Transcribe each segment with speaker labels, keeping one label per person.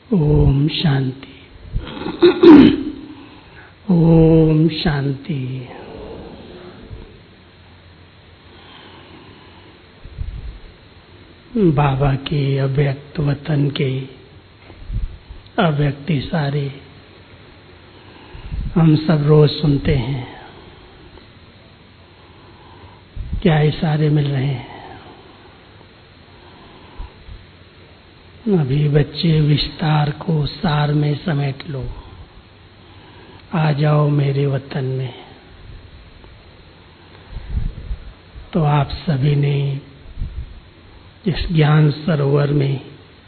Speaker 1: ओम शांति। ओम शांति। बाबा के अव्यक्त वतन के अव्यक्त इशारे हम सब रोज सुनते हैं। क्या इशारे मिल रहे हैं? अभी बच्चे विस्तार को सार में समेट लो। आ जाओ मेरे वतन में। तो आप सभी ने इस ज्ञान सरोवर में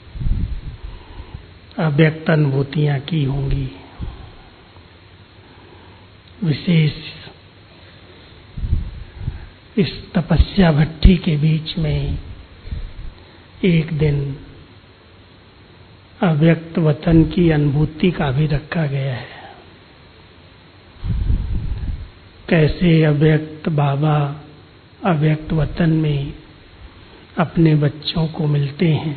Speaker 1: अव्यक्त अनुभूतियां की होंगी। विशेष इस तपस्या भट्ठी के बीच में एक दिन अव्यक्त वतन की अनुभूति का भी रखा गया है। कैसे अव्यक्त बाबा अव्यक्त वतन में अपने बच्चों को मिलते हैं।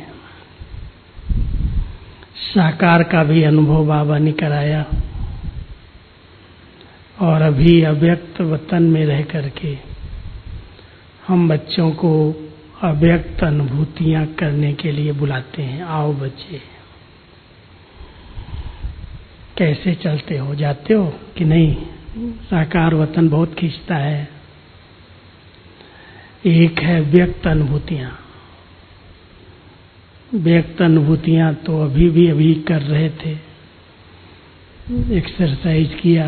Speaker 1: साकार का भी अनुभव बाबा ने कराया और अभी अव्यक्त वतन में रह करके हम बच्चों को अव्यक्त अनुभूतियां करने के लिए बुलाते हैं। आओ बच्चे, कैसे चलते हो, जाते हो कि नहीं? साकार वतन बहुत खींचता है। एक है व्यक्त अनुभूतियां। व्यक्त अनुभूतियां तो अभी कर रहे थे। एक्सरसाइज किया,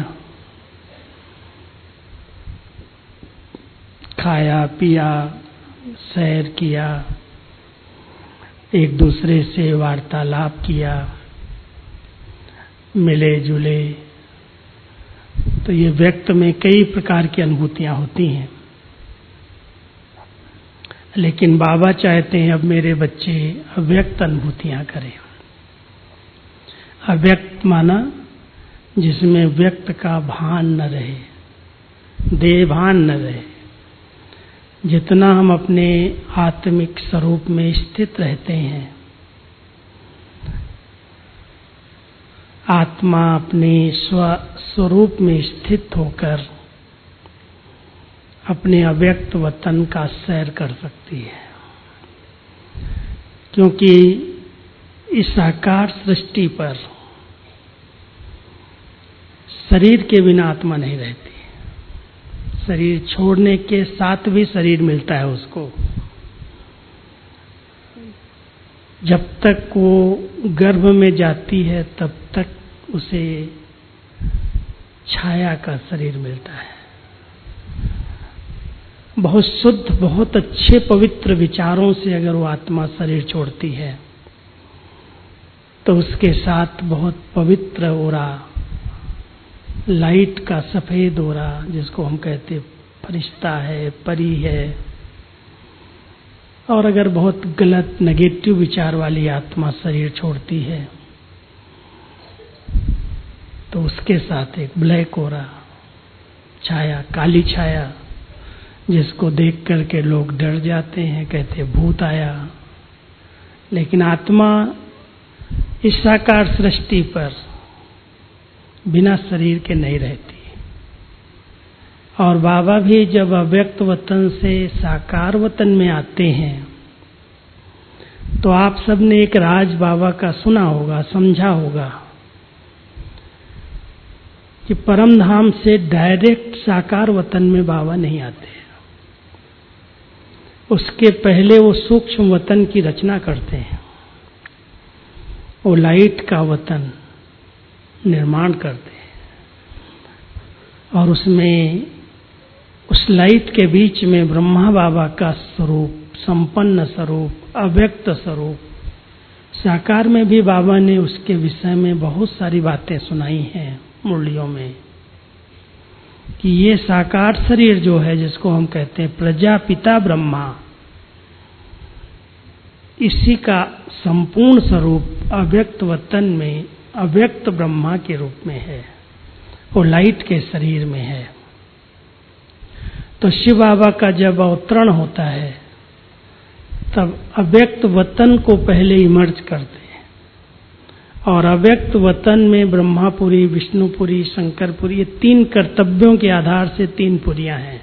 Speaker 1: खाया पिया, सैर किया, एक दूसरे से वार्तालाप किया, मिले जुले। तो ये व्यक्त में कई प्रकार की अनुभूतियां होती हैं। लेकिन बाबा चाहते हैं अब मेरे बच्चे अव्यक्त अनुभूतियां करें। अव्यक्त माना जिसमें व्यक्त का भान न रहे, देह भान न रहे। जितना हम अपने आत्मिक स्वरूप में स्थित रहते हैं, आत्मा अपने स्वरूप में स्थित होकर अपने अव्यक्त वतन का सैर कर सकती है। क्योंकि इस साकार सृष्टि पर शरीर के बिना आत्मा नहीं रहती। शरीर छोड़ने के साथ भी शरीर मिलता है उसको। जब तक वो गर्भ में जाती है तब तक उसे छाया का शरीर मिलता है। बहुत शुद्ध, बहुत अच्छे पवित्र विचारों से अगर वो आत्मा शरीर छोड़ती है तो उसके साथ बहुत पवित्र ओरा, लाइट का सफेद ओरा, जिसको हम कहते फरिश्ता है, परी है। और अगर बहुत गलत नेगेटिव विचार वाली आत्मा शरीर छोड़ती है तो उसके साथ एक ब्लैक ओरा, छाया, काली छाया, जिसको देख करके लोग डर जाते हैं, कहते भूत आया। लेकिन आत्मा इस साकार सृष्टि पर बिना शरीर के नहीं रहती। और बाबा भी जब अव्यक्त वतन से साकार वतन में आते हैं तो आप सबने एक राज बाबा का सुना होगा, समझा होगा कि परम धाम से डायरेक्ट साकार वतन में बाबा नहीं आते। उसके पहले वो सूक्ष्म वतन की रचना करते हैं। वो लाइट का वतन निर्माण करते हैं और उसमें उस लाइट के बीच में ब्रह्मा बाबा का स्वरूप, संपन्न स्वरूप, अव्यक्त स्वरूप। साकार में भी बाबा ने उसके विषय में बहुत सारी बातें सुनाई हैं मुरलियों में कि ये साकार शरीर जो है, जिसको हम कहते हैं प्रजापिता ब्रह्मा, इसी का संपूर्ण स्वरूप अव्यक्त वतन में अव्यक्त ब्रह्मा के रूप में है। वो लाइट के शरीर में है। तो शिव बाबा का जब अवतरण होता है तब अव्यक्त वतन को पहले इमर्ज करते हैं और अव्यक्त वतन में ब्रह्मापुरी, विष्णुपुरी, शंकरपुरी, ये 3 कर्तव्यों के आधार से 3 पुरियां हैं।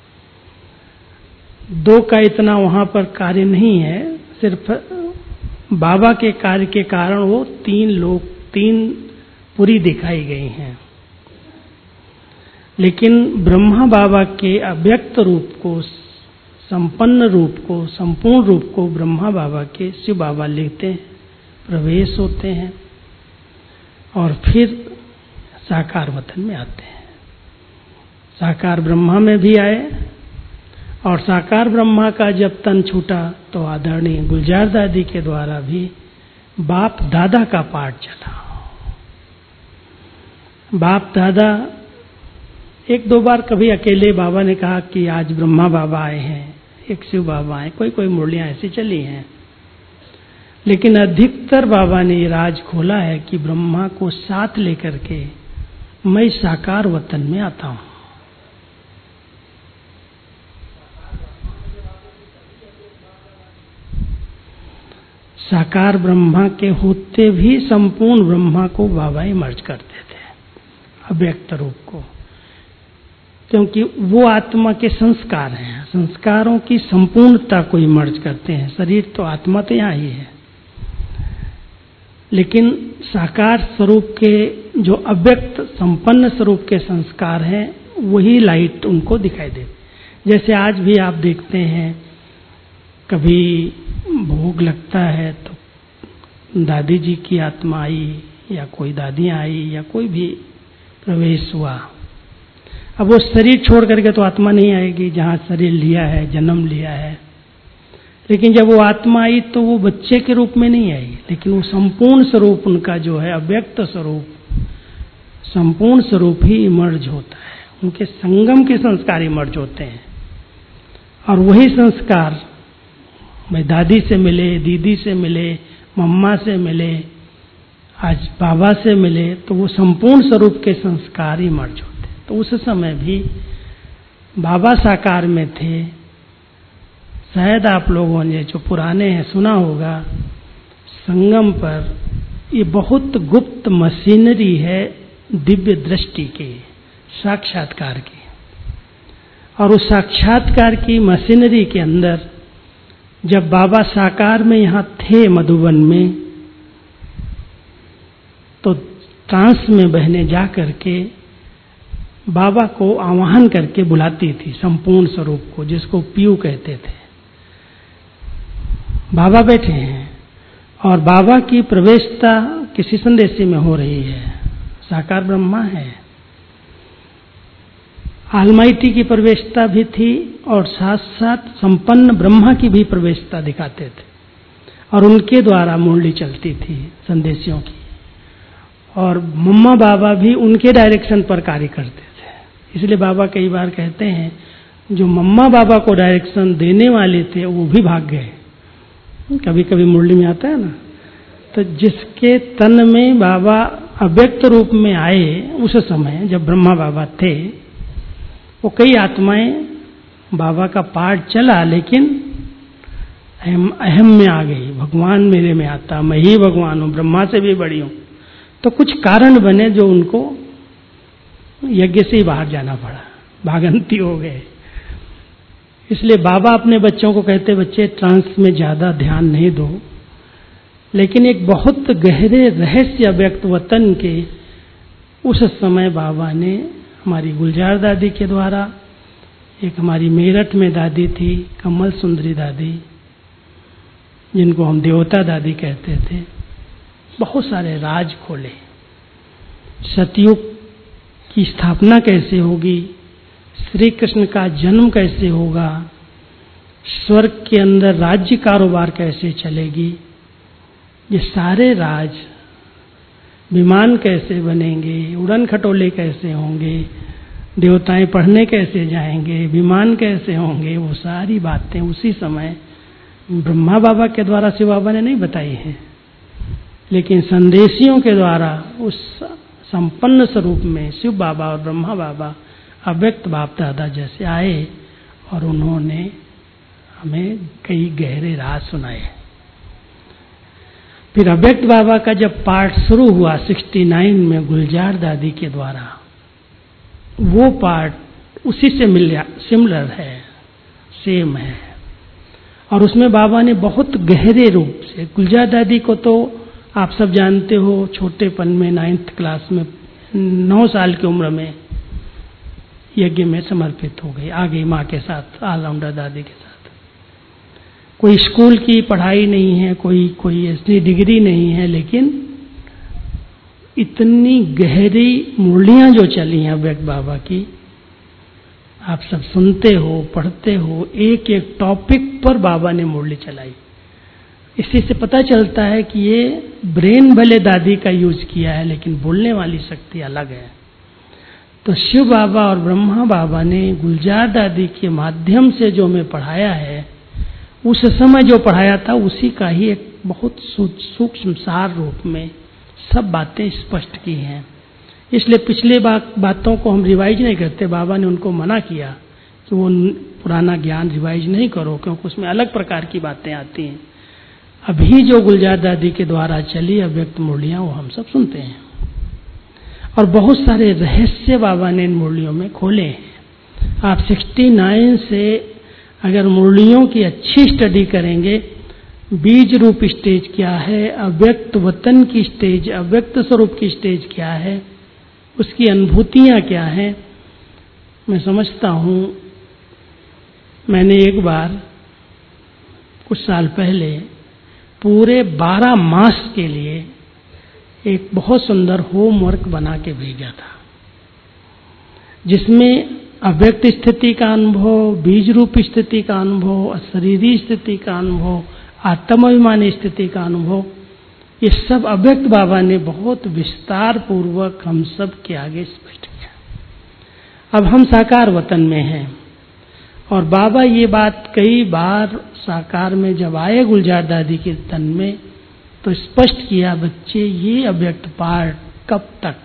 Speaker 1: 2 का इतना वहां पर कार्य नहीं है, सिर्फ बाबा के कार्य के कारण वो 3 पुरी दिखाई गई हैं। लेकिन ब्रह्मा बाबा के अव्यक्त रूप को, संपन्न रूप को, संपूर्ण रूप को ब्रह्मा बाबा के शिव बाबा लेते हैं, प्रवेश होते हैं और फिर साकार वतन में आते हैं। साकार ब्रह्मा में भी आए और साकार ब्रह्मा का जब तन छूटा तो आदरणीय गुलजार दादी के द्वारा भी बाप दादा का पाठ चला। बाप दादा 1-2 बार कभी अकेले बाबा ने कहा कि आज ब्रह्मा बाबा आए हैं, एक शिव बाबा आए, कोई मुरलियां ऐसी चली हैं। लेकिन अधिकतर बाबा ने ये राज खोला है कि ब्रह्मा को साथ लेकर के मैं साकार वतन में आता हूं। साकार ब्रह्मा के होते भी संपूर्ण ब्रह्मा को बाबा ही मर्ज करते थे, अव्यक्त रूप को, क्योंकि वो आत्मा के संस्कार हैं। संस्कारों की संपूर्णता को ही मर्ज करते हैं। शरीर तो आत्मा तो यहाँ ही है, लेकिन साकार स्वरूप के जो अव्यक्त संपन्न स्वरूप के संस्कार हैं वही लाइट उनको दिखाई देती। जैसे आज भी आप देखते हैं, कभी भोग लगता है तो दादी जी की आत्मा आई या कोई दादियाँ आई या कोई भी प्रवेश हुआ। अब वो शरीर छोड़ करके तो आत्मा नहीं आएगी जहाँ शरीर लिया है, जन्म लिया है। लेकिन जब वो आत्मा आई तो वो बच्चे के रूप में नहीं आई, लेकिन वो संपूर्ण स्वरूप उनका जो है अव्यक्त स्वरूप, संपूर्ण स्वरूप ही इमर्ज होता है। उनके संगम के संस्कार इमर्ज होते हैं और वही संस्कार भाई दादी से मिले, दीदी से मिले, मम्मा से मिले, आज बाबा से मिले, तो वो संपूर्ण स्वरूप के संस्कार इमर्ज होते। तो उस समय भी बाबा साकार में थे। शायद आप लोगों ने जो पुराने हैं सुना होगा, संगम पर ये बहुत गुप्त मशीनरी है दिव्य दृष्टि की, साक्षात्कार की। और उस साक्षात्कार की मशीनरी के अंदर जब बाबा साकार में यहाँ थे मधुबन में, तो ट्रांस में बहने जा करके बाबा को आवाहन करके बुलाती थी संपूर्ण स्वरूप को, जिसको पीयू कहते थे। बाबा बैठे हैं और बाबा की प्रवेशता किसी संदेशी में हो रही है। साकार ब्रह्मा है, आलमाइटी की प्रवेशता भी थी और साथ साथ संपन्न ब्रह्मा की भी प्रवेशता दिखाते थे और उनके द्वारा मुरली चलती थी संदेशियों की। और मम्मा बाबा भी उनके डायरेक्शन पर कार्य करते थे। इसलिए बाबा कई बार कहते हैं जो मम्मा बाबा को डायरेक्शन देने वाले थे वो भी भाग गए। कभी कभी मुरली में आता है ना, तो जिसके तन में बाबा अव्यक्त रूप में आए उस समय जब ब्रह्मा बाबा थे, वो कई आत्माएं बाबा का पाठ चला लेकिन अहम में आ गई, भगवान मेरे में आता, मैं ही भगवान हूँ, ब्रह्मा से भी बड़ी हूँ। तो कुछ कारण बने जो उनको यज्ञ से ही बाहर जाना पड़ा, भागंती हो गए। इसलिए बाबा अपने बच्चों को कहते, बच्चे ट्रांस में ज़्यादा ध्यान नहीं दो, लेकिन एक बहुत गहरे रहस्य अव्यक्त वतन के उस समय बाबा ने हमारी गुलजार दादी के द्वारा, एक हमारी मेरठ में दादी थी कमल सुंदरी दादी, जिनको हम देवता दादी कहते थे, बहुत सारे राज खोले। सतयुग की स्थापना कैसे होगी, श्री कृष्ण का जन्म कैसे होगा, स्वर्ग के अंदर राज्य कारोबार कैसे चलेगी, ये सारे राज, विमान कैसे बनेंगे, उड़न खटोले कैसे होंगे, देवताएं पढ़ने कैसे जाएंगे, विमान कैसे होंगे, वो सारी बातें उसी समय ब्रह्मा बाबा के द्वारा शिव बाबा ने नहीं बताई हैं, लेकिन संदेशियों के द्वारा उस संपन्न स्वरूप में शिव बाबा और ब्रह्मा बाबा अव्यक्त बाप दादा जैसे आए और उन्होंने हमें कई गहरे राज सुनाए। फिर अव्यक्त बाबा का जब पाठ शुरू हुआ 69 में गुलजार दादी के द्वारा, वो पाठ उसी से सिमिलर है, सेम है। और उसमें बाबा ने बहुत गहरे रूप से, गुलजार दादी को तो आप सब जानते हो, छोटेपन में 9th क्लास में 9 साल की उम्र में यज्ञ में समर्पित हो गई, आ गई माँ के साथ, ऑलराउंडर दादी के साथ। कोई स्कूल की पढ़ाई नहीं है, कोई ऐसी डिग्री नहीं है, लेकिन इतनी गहरी मुरलियां जो चली हैं अव्यक्त बाबा की, आप सब सुनते हो, पढ़ते हो, एक एक टॉपिक पर बाबा ने मुरली चलाई। इसी से पता चलता है कि ये ब्रेन भले दादी का यूज किया है, लेकिन बोलने वाली शक्ति अलग है। तो शिव बाबा और ब्रह्मा बाबा ने गुलजार दादी के माध्यम से जो हमें पढ़ाया है, उस समय जो पढ़ाया था उसी का ही एक बहुत सूक्ष्म सार रूप में सब बातें स्पष्ट की हैं। इसलिए पिछले बातों को हम रिवाइज नहीं करते। बाबा ने उनको मना किया कि वो पुराना ज्ञान रिवाइज नहीं करो, क्योंकि उसमें अलग प्रकार की बातें आती हैं। अभी जो गुलजार दादी के द्वारा चली अव्यक्त मुरलियां, वो हम सब सुनते हैं, और बहुत सारे रहस्य बाबा ने इन मुरलियों में खोले हैं। आप 69 से अगर मुरलियों की अच्छी स्टडी करेंगे, बीज रूप स्टेज क्या है, अव्यक्त वतन की स्टेज, अव्यक्त स्वरूप की स्टेज क्या है, उसकी अनुभूतियां क्या हैं, मैं समझता हूँ। मैंने एक बार कुछ साल पहले पूरे 12 मास के लिए एक बहुत सुंदर होमवर्क बना के भेजा था, जिसमें अव्यक्त स्थिति का अनुभव, बीज रूप स्थिति का अनुभव, अशरीरी स्थिति का अनुभव, आत्माभिमानी स्थिति का अनुभव, ये सब अव्यक्त बाबा ने बहुत विस्तार पूर्वक हम सब के आगे स्पष्ट किया। अब हम साकार वतन में हैं, और बाबा ये बात कई बार साकार में जब आए गुलजार दादी के तन में, तो स्पष्ट किया, बच्चे ये अव्यक्त पाठ कब तक,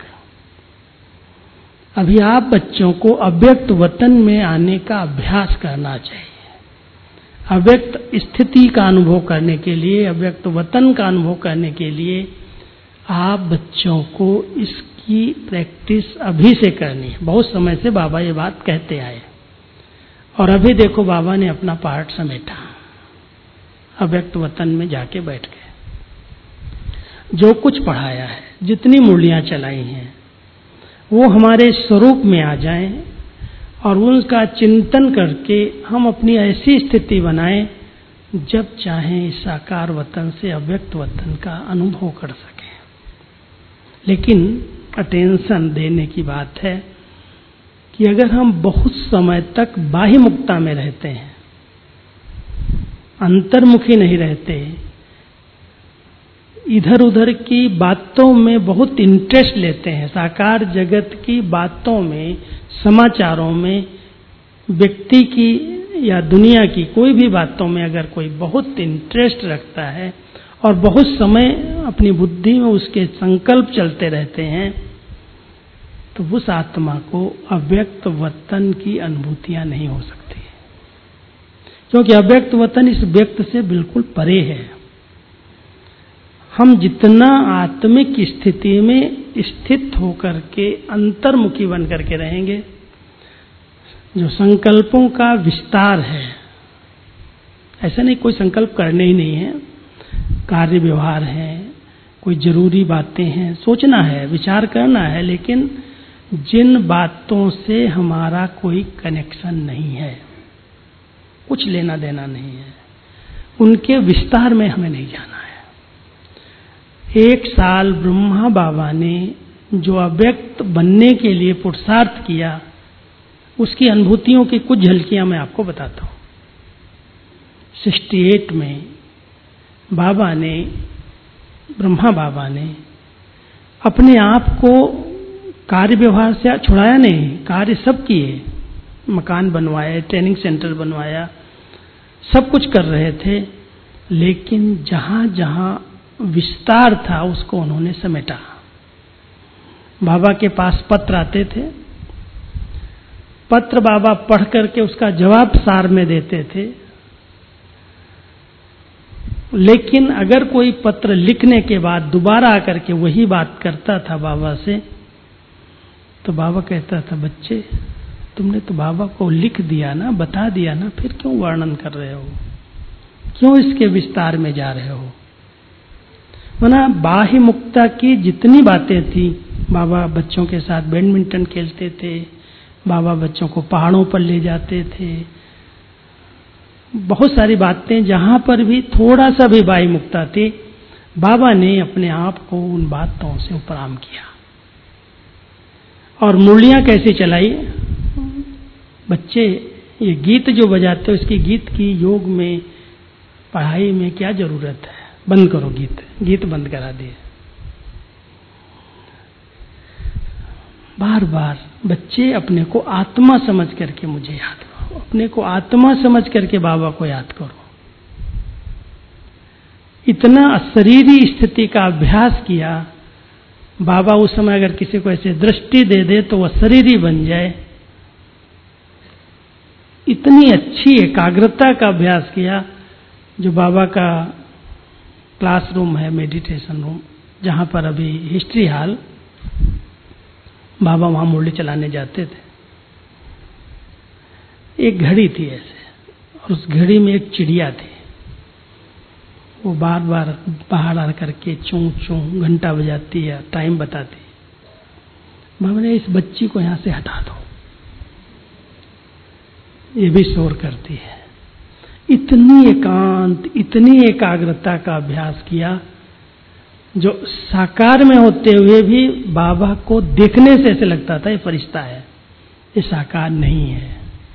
Speaker 1: अभी आप बच्चों को अव्यक्त वतन में आने का अभ्यास करना चाहिए। अव्यक्त स्थिति का अनुभव करने के लिए, अव्यक्त वतन का अनुभव करने के लिए आप बच्चों को इसकी प्रैक्टिस अभी से करनी है। बहुत समय से बाबा ये बात कहते आए, और अभी देखो बाबा ने अपना पाठ समेटा, अव्यक्त वतन में जाके बैठ गए। जो कुछ पढ़ाया है, जितनी मुरलियां चलाई हैं, वो हमारे स्वरूप में आ जाएं, और उनका चिंतन करके हम अपनी ऐसी स्थिति बनाएं जब चाहें इस साकार वतन से अव्यक्त वतन का अनुभव कर सकें। लेकिन अटेंशन देने की बात है कि अगर हम बहुत समय तक बाह्य मुक्ता में रहते हैं, अंतर्मुखी नहीं रहते, इधर उधर की बातों में बहुत इंटरेस्ट लेते हैं, साकार जगत की बातों में, समाचारों में, व्यक्ति की या दुनिया की कोई भी बातों में अगर कोई बहुत इंटरेस्ट रखता है और बहुत समय अपनी बुद्धि में उसके संकल्प चलते रहते हैं, तो उस आत्मा को अव्यक्त वतन की अनुभूतियां नहीं हो सकती, क्योंकि अव्यक्त वतन इस व्यक्त से बिल्कुल परे है। हम जितना आत्मिक स्थिति में स्थित होकर के अंतर्मुखी बन करके रहेंगे, जो संकल्पों का विस्तार है, ऐसा नहीं कोई संकल्प करने ही नहीं है, कार्य व्यवहार है, कोई जरूरी बातें हैं, सोचना है, विचार करना है, लेकिन जिन बातों से हमारा कोई कनेक्शन नहीं है, कुछ लेना देना नहीं है, उनके विस्तार में हमें नहीं जाना है। 1 साल ब्रह्मा बाबा ने जो अव्यक्त बनने के लिए पुरुषार्थ किया, उसकी अनुभूतियों की कुछ झलकियां मैं आपको बताता हूं। 68 में बाबा ने, ब्रह्मा बाबा ने अपने आप को कार्य व्यवहार से छुड़ाया नहीं, कार्य सब किए, मकान बनवाए, ट्रेनिंग सेंटर बनवाया, सब कुछ कर रहे थे, लेकिन जहां जहां विस्तार था उसको उन्होंने समेटा। बाबा के पास पत्र आते थे, पत्र बाबा पढ़ करके उसका जवाब सार में देते थे, लेकिन अगर कोई पत्र लिखने के बाद दोबारा आकर के वही बात करता था बाबा से, तो बाबा कहता था, बच्चे तुमने तो बाबा को लिख दिया ना, बता दिया ना, फिर क्यों वर्णन कर रहे हो, क्यों इसके विस्तार में जा रहे हो। माना बाह्य मुक्ता की जितनी बातें थी, बाबा बच्चों के साथ बैडमिंटन खेलते थे, बाबा बच्चों को पहाड़ों पर ले जाते थे, बहुत सारी बातें जहां पर भी थोड़ा सा भी बाह्य मुक्ता थी, बाबा ने अपने आप को उन बातों से उपराम किया। और मुरलियां कैसे चलाई, बच्चे ये गीत जो बजाते हो, इसकी गीत की योग में पढ़ाई में क्या जरूरत है, बंद करो गीत बंद करा दिए। बार बार बच्चे अपने को आत्मा समझ करके मुझे याद करो, अपने को आत्मा समझ करके बाबा को याद करो। इतना अशरीरी स्थिति का अभ्यास किया। बाबा उस समय अगर किसी को ऐसे दृष्टि दे दे तो वह शरीरी बन जाए, इतनी अच्छी एकाग्रता का अभ्यास किया। जो बाबा का क्लासरूम है, मेडिटेशन रूम, जहां पर अभी हिस्ट्री हॉल, बाबा वहां मुरली चलाने जाते थे। एक घड़ी थी ऐसे, और उस घड़ी में एक चिड़िया थी, वो बार बार बाहर आ करके चूं चूं घंटा बजाती है, टाइम बताती। बाबा ने, इस बच्ची को यहां से हटा दो, ये भी शोर करती है। इतनी एकांत, इतनी एकाग्रता का अभ्यास किया, जो साकार में होते हुए भी बाबा को देखने से ऐसे लगता था ये फरिश्ता है, ये साकार नहीं है।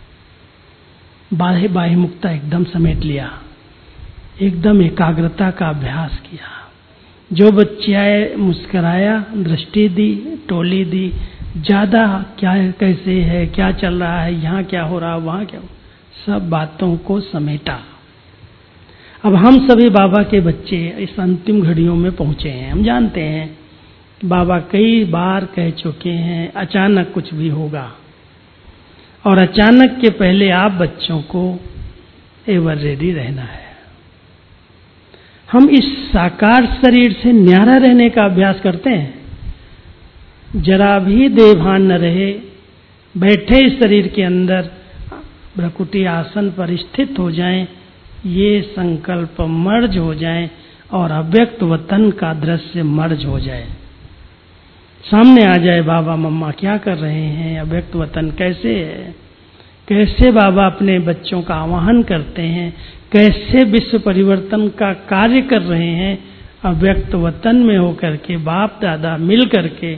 Speaker 1: बाह्य मुक्ता एकदम समेट लिया, एकदम एकाग्रता का अभ्यास किया। जो बच्चे आए मुस्कुराया, दृष्टि दी, टोली दी, ज्यादा क्या कैसे है, क्या चल रहा है, यहाँ क्या हो रहा, वहां क्या हो, सब बातों को समेटा। अब हम सभी बाबा के बच्चे इस अंतिम घड़ियों में पहुंचे हैं। हम जानते हैं बाबा कई बार कह चुके हैं, अचानक कुछ भी होगा, और अचानक के पहले आप बच्चों को एवर रेडी रहना है। हम इस साकार शरीर से न्यारा रहने का अभ्यास करते हैं, जरा भी देहभान न रहे, बैठे इस शरीर के अंदर भ्रकुटी आसन पर स्थित हो जाएं, ये संकल्प मर्ज हो जाए और अव्यक्त वतन का दृश्य मर्ज हो जाए, सामने आ जाए बाबा मम्मा क्या कर रहे हैं, अव्यक्त वतन कैसे है, कैसे बाबा अपने बच्चों का आवाहन करते हैं, कैसे विश्व परिवर्तन का कार्य कर रहे हैं, अव्यक्त वतन में होकर के बाप दादा मिल करके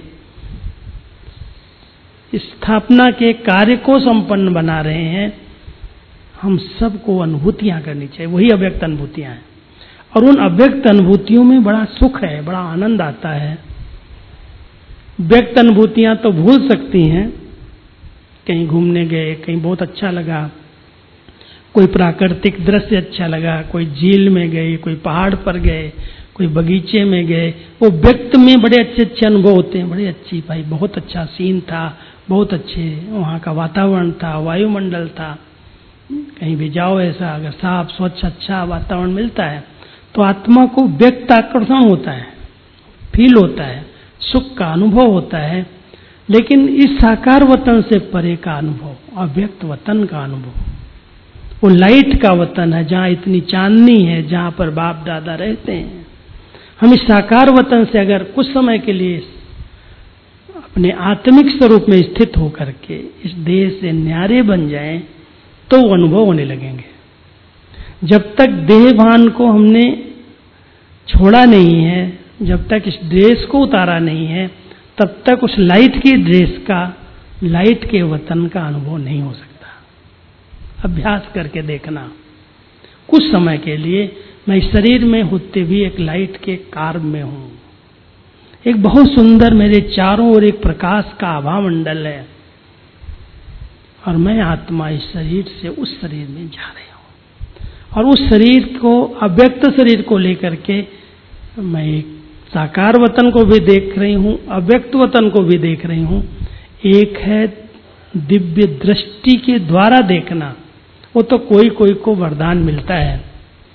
Speaker 1: स्थापना के कार्य को संपन्न बना रहे हैं। हम सबको अनुभूतियां करनी चाहिए, वही अव्यक्त अनुभूतियां हैं। और उन अव्यक्त अनुभूतियों में बड़ा सुख है, बड़ा आनंद आता है। व्यक्त अनुभूतियां तो भूल सकती हैं, कहीं घूमने गए, कहीं बहुत अच्छा लगा, कोई प्राकृतिक दृश्य अच्छा लगा, कोई झील में गए, कोई पहाड़ पर गए, कोई बगीचे में गए, वो व्यक्त में बड़े अच्छे अच्छे अनुभव होते हैं। बड़े अच्छी भाई, बहुत अच्छा सीन था, बहुत अच्छे वहाँ का वातावरण था, वायुमंडल था। कहीं भी जाओ ऐसा अगर साफ स्वच्छ अच्छा वातावरण मिलता है तो आत्मा को व्यक्त आकर्षण होता है, फील होता है, सुख का अनुभव होता है। लेकिन इस साकार वतन से परे का अनुभव, अव्यक्त वतन का अनुभव, वो लाइट का वतन है, जहाँ इतनी चांदनी है, जहाँ पर बाप दादा रहते हैं। हम इस साकार वतन से अगर कुछ समय के लिए अपने आत्मिक स्वरूप में स्थित होकर के इस देह से न्यारे बन जाएं तो वो अनुभव होने लगेंगे। जब तक देहभान को हमने छोड़ा नहीं है, जब तक इस ड्रेस को उतारा नहीं है, तब तक उस लाइट की ड्रेस का, लाइट के वतन का अनुभव नहीं हो सकता। अभ्यास करके देखना, कुछ समय के लिए मैं इस शरीर में होते भी एक लाइट के कार्य में हूं। एक बहुत सुंदर मेरे चारों ओर एक प्रकाश का आभा मंडल है, और मैं आत्मा इस शरीर से उस शरीर में जा रही हूं। और उस शरीर को, अव्यक्त शरीर को लेकर के मैं एक साकार वतन को भी देख रही हूं, अव्यक्त वतन को भी देख रही हूं। एक है दिव्य दृष्टि के द्वारा देखना, वो तो कोई कोई को वरदान मिलता है,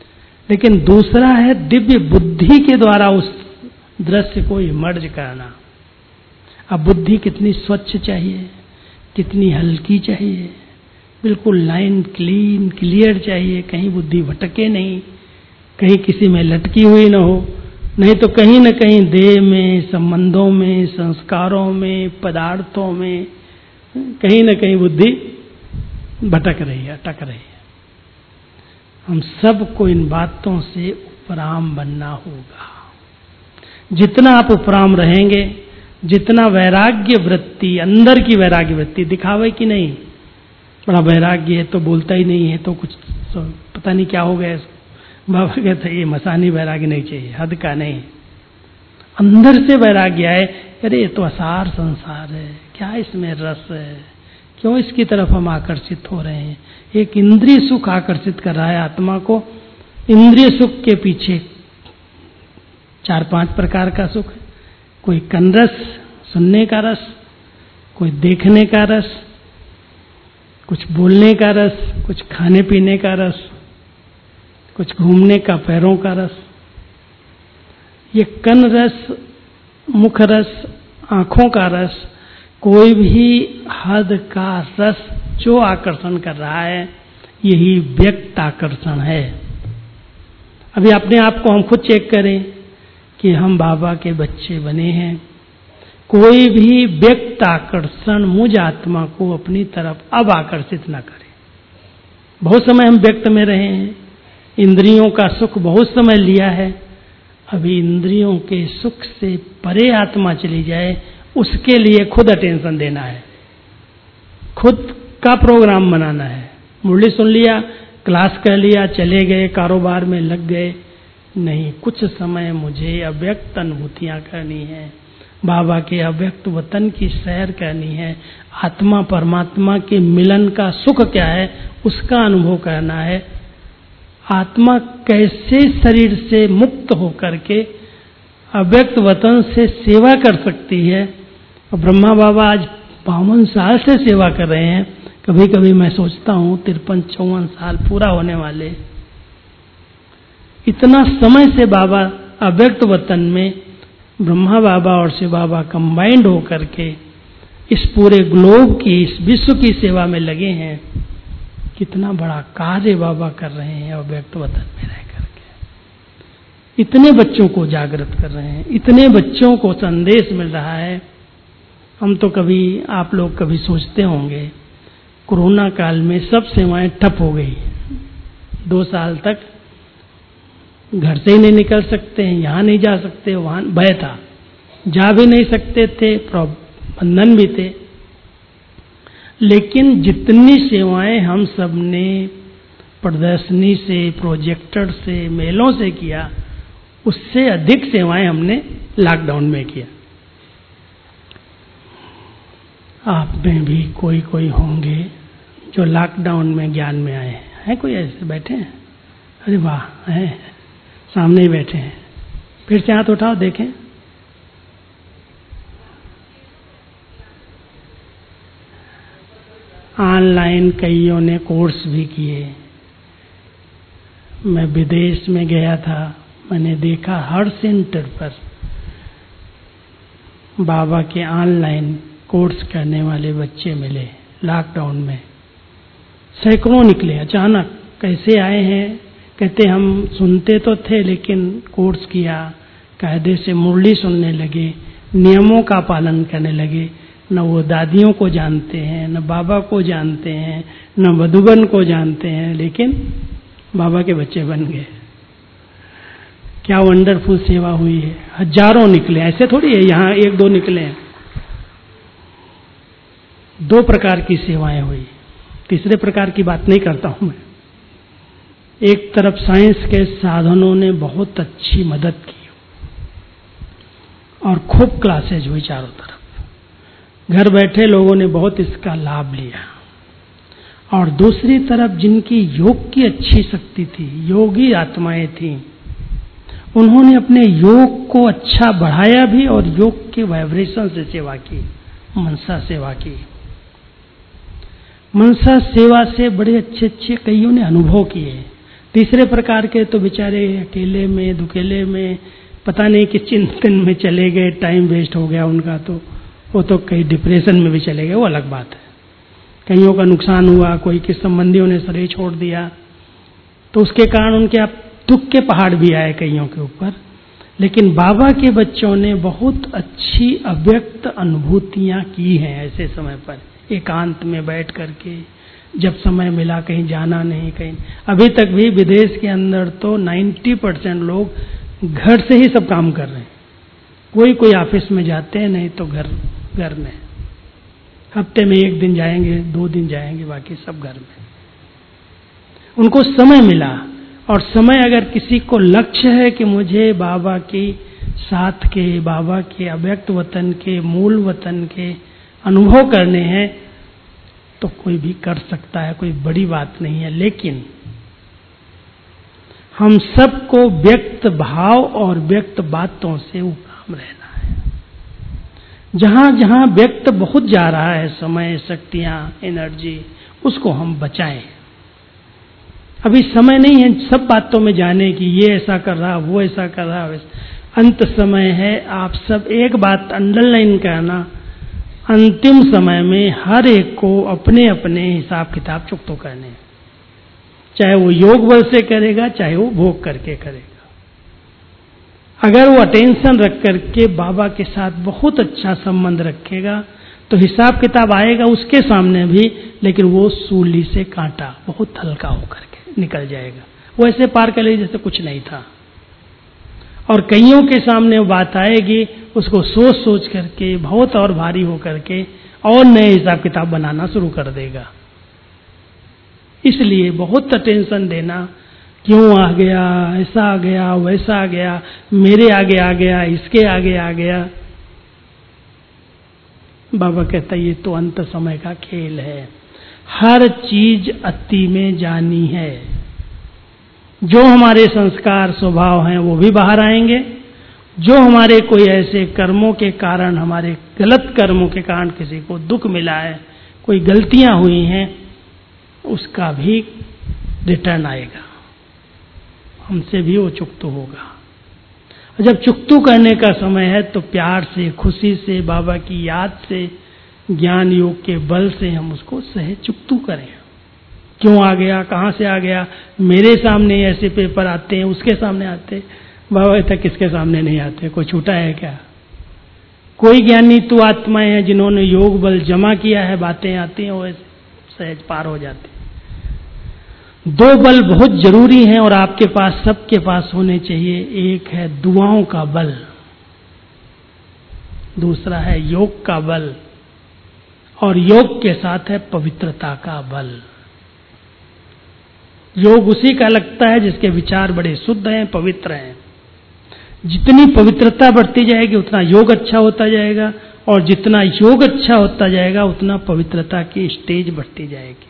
Speaker 1: लेकिन दूसरा है दिव्य बुद्धि के द्वारा उस दृश्य को इमर्ज करना। अब बुद्धि कितनी स्वच्छ चाहिए, कितनी हल्की चाहिए, बिल्कुल लाइन क्लीन क्लियर चाहिए, कहीं बुद्धि भटके नहीं, कहीं किसी में लटकी हुई न हो, नहीं तो कहीं न कहीं देह में, संबंधों में, संस्कारों में, पदार्थों में कहीं न कहीं बुद्धि भटक रही है, अटक रही है। हम सबको इन बातों से उपराम बनना होगा। जितना आप उपराम रहेंगे, जितना वैराग्य वृत्ति, अंदर की वैराग्य वृत्ति, दिखावे की नहीं, बड़ा वैराग्य है तो बोलता ही नहीं है तो कुछ पता नहीं क्या हो गया। बाबा कहते ये मसानी वैराग्य नहीं चाहिए, हद का नहीं, अंदर से वैराग्य आए, अरे ये तो असार संसार है, क्या इसमें रस है, क्यों इसकी तरफ हम आकर्षित हो रहे हैं। एक इंद्रिय सुख आकर्षित कर रहा है आत्मा को। इंद्रिय सुख के पीछे 4-5 प्रकार का सुख है। कोई कन रस, सुनने का रस, कोई देखने का रस, कुछ बोलने का रस, कुछ खाने पीने का रस, कुछ घूमने का, पैरों का रस। ये कन रस, मुख रस, आंखों का रस, कोई भी हद का रस जो आकर्षण कर रहा है, यही व्यक्त आकर्षण है। अभी अपने आप को हम खुद चेक करें कि हम बाबा के बच्चे बने हैं। कोई भी व्यक्त आकर्षण मुझ आत्मा को अपनी तरफ अब आकर्षित न करे। बहुत समय हम व्यक्त में रहे हैं, इंद्रियों का सुख बहुत समय लिया है, अभी इंद्रियों के सुख से परे आत्मा चली जाए, उसके लिए खुद अटेंशन देना है, खुद का प्रोग्राम बनाना है। मुरली सुन लिया, क्लास कर लिया, चले गए, कारोबार में लग गए, नहीं, कुछ समय मुझे अव्यक्त अनुभूतियां करनी है, बाबा के अव्यक्त वतन की सैर करनी है, आत्मा परमात्मा के मिलन का सुख क्या है उसका अनुभव करना है। आत्मा कैसे शरीर से मुक्त होकर के अव्यक्त वतन से सेवा कर सकती है। और ब्रह्मा बाबा आज 52 साल से सेवा कर रहे हैं। कभी कभी मैं सोचता हूँ 53-54 साल पूरा होने वाले। इतना समय से बाबा अव्यक्त वतन में ब्रह्मा बाबा और शिव बाबा कंबाइंड होकर के इस पूरे ग्लोब की, इस विश्व की सेवा में लगे हैं। कितना बड़ा कार्य बाबा कर रहे हैं अव्यक्त वतन में रह करके। इतने बच्चों को जागृत कर रहे हैं, इतने बच्चों को संदेश मिल रहा है। हम तो कभी, आप लोग कभी सोचते होंगे, कोरोना काल में सब सेवाएं ठप हो गई। 2 साल तक घर से ही नहीं निकल सकते हैं, यहाँ नहीं जा सकते, वहाँ भय था, जा भी नहीं सकते थे, बंधन भी थे। लेकिन जितनी सेवाएं हम सब ने प्रदर्शनी से, प्रोजेक्टर से, मेलों से किया, उससे अधिक सेवाएं हमने लॉकडाउन में किया। आप में भी कोई होंगे जो लॉकडाउन में ज्ञान में आए हैं। कोई ऐसे बैठे हैं? अरे वाह, है, सामने ही बैठे हैं। फिर से हाथ उठाओ, देखें। ऑनलाइन कईयों ने कोर्स भी किए। मैं विदेश में गया था, मैंने देखा हर सेंटर पर बाबा के ऑनलाइन कोर्स करने वाले बच्चे मिले। लॉकडाउन में सैकड़ों निकले अचानक। कैसे आए हैं? कहते हम सुनते तो थे, लेकिन कोर्स किया, कायदे से मुरली सुनने लगे, नियमों का पालन करने लगे। न वो दादियों को जानते हैं, न बाबा को जानते हैं, न मधुबन को जानते हैं, लेकिन बाबा के बच्चे बन गए। क्या वंडरफुल सेवा हुई है। हजारों निकले, ऐसे थोड़ी है यहाँ 1-2 निकले। 2 प्रकार की सेवाएं हुई। तीसरे प्रकार की बात नहीं करता हूं मैं। एक तरफ साइंस के साधनों ने बहुत अच्छी मदद की और खूब क्लासेज हुई चारों तरफ। घर बैठे लोगों ने बहुत इसका लाभ लिया। और दूसरी तरफ जिनकी योग की अच्छी शक्ति थी, योगी आत्माएं थीं, उन्होंने अपने योग को अच्छा बढ़ाया भी और योग के वाइब्रेशन से सेवा की, मनसा सेवा की। मनसा सेवा से बड़े अच्छे कईयों ने अनुभव किए। तीसरे प्रकार के तो बेचारे अकेले में दुकेले में पता नहीं कि चिंतन में चले गए, टाइम वेस्ट हो गया उनका, तो वो तो कहीं डिप्रेशन में भी चले गए, वो अलग बात है। कईयों का नुकसान हुआ, कोई के संबंधियों ने शरीर छोड़ दिया, तो उसके कारण उनके आप दुख के पहाड़ भी आए कईयों के ऊपर। लेकिन बाबा के बच्चों ने बहुत अच्छी अव्यक्त अनुभूतियां की हैं ऐसे समय पर, एकांत में बैठ करके, जब समय मिला, कहीं जाना नहीं, कहीं। अभी तक भी विदेश के अंदर तो 90% लोग घर से ही सब काम कर रहे हैं। कोई ऑफिस में जाते हैं, नहीं तो घर में। हफ्ते में 1 दिन जाएंगे, 2 दिन जाएंगे, बाकी सब घर में। उनको समय मिला, और समय अगर किसी को लक्ष्य है कि मुझे बाबा के साथ के, बाबा के अव्यक्त वतन के, मूल वतन के अनुभव करने हैं, तो कोई भी कर सकता है, कोई बड़ी बात नहीं है। लेकिन हम सबको व्यक्त भाव और व्यक्त बातों से उपराम रहना है। जहां जहां व्यक्त बहुत जा रहा है, समय, शक्तियां, एनर्जी, उसको हम बचाएं। अभी समय नहीं है सब बातों में जाने की, ये ऐसा कर रहा, वो ऐसा कर रहा, अंत समय है। आप सब एक बात अंडरलाइन करना, अंतिम समय में हर एक को अपने अपने हिसाब किताब चुकतो करने, चाहे वो योग बल से करेगा, चाहे वो भोग करके करेगा। अगर वो अटेंशन रख करके बाबा के साथ बहुत अच्छा संबंध रखेगा, तो हिसाब किताब आएगा उसके सामने भी, लेकिन वो सूली से कांटा बहुत हल्का होकर के निकल जाएगा। वो ऐसे पार कर लेगा जैसे कुछ नहीं था। और कईयों के सामने वो बात आएगी, उसको सोच सोच करके बहुत और भारी हो करके और नए हिसाब किताब बनाना शुरू कर देगा। इसलिए बहुत अटेंशन देना, क्यों आ गया, ऐसा आ गया, वैसा आ गया, मेरे आगे आ गया, इसके आगे आ गया। बाबा कहता ये तो अंत समय का खेल है। हर चीज अति में जानी है। जो हमारे संस्कार स्वभाव हैं वो भी बाहर आएंगे। जो हमारे कोई ऐसे कर्मों के कारण, हमारे गलत कर्मों के कारण किसी को दुख मिला है, कोई गलतियां हुई हैं, उसका भी रिटर्न आएगा, हमसे भी वो चुकतू होगा। जब चुकतू करने का समय है तो प्यार से, खुशी से, बाबा की याद से, ज्ञान योग के बल से हम उसको सहज चुकतू करें। क्यों आ गया, कहाँ से आ गया, मेरे सामने ऐसे पेपर आते हैं, उसके सामने आते हैं। बाबा तक किसके सामने नहीं आते, कोई छूटा है क्या? कोई ज्ञानी तो आत्माएं हैं जिन्होंने योग बल जमा किया है, बातें आती हैं, वो सहज पार हो जाते हैं। 2 बल बहुत जरूरी हैं और आपके पास, सबके पास होने चाहिए। एक है दुआओं का बल, दूसरा है योग का बल, और योग के साथ है पवित्रता का बल। योग उसी का लगता है जिसके विचार बड़े शुद्ध हैं, पवित्र हैं। जितनी पवित्रता बढ़ती जाएगी उतना योग अच्छा होता जाएगा, और जितना योग अच्छा होता जाएगा उतना पवित्रता की स्टेज बढ़ती जाएगी।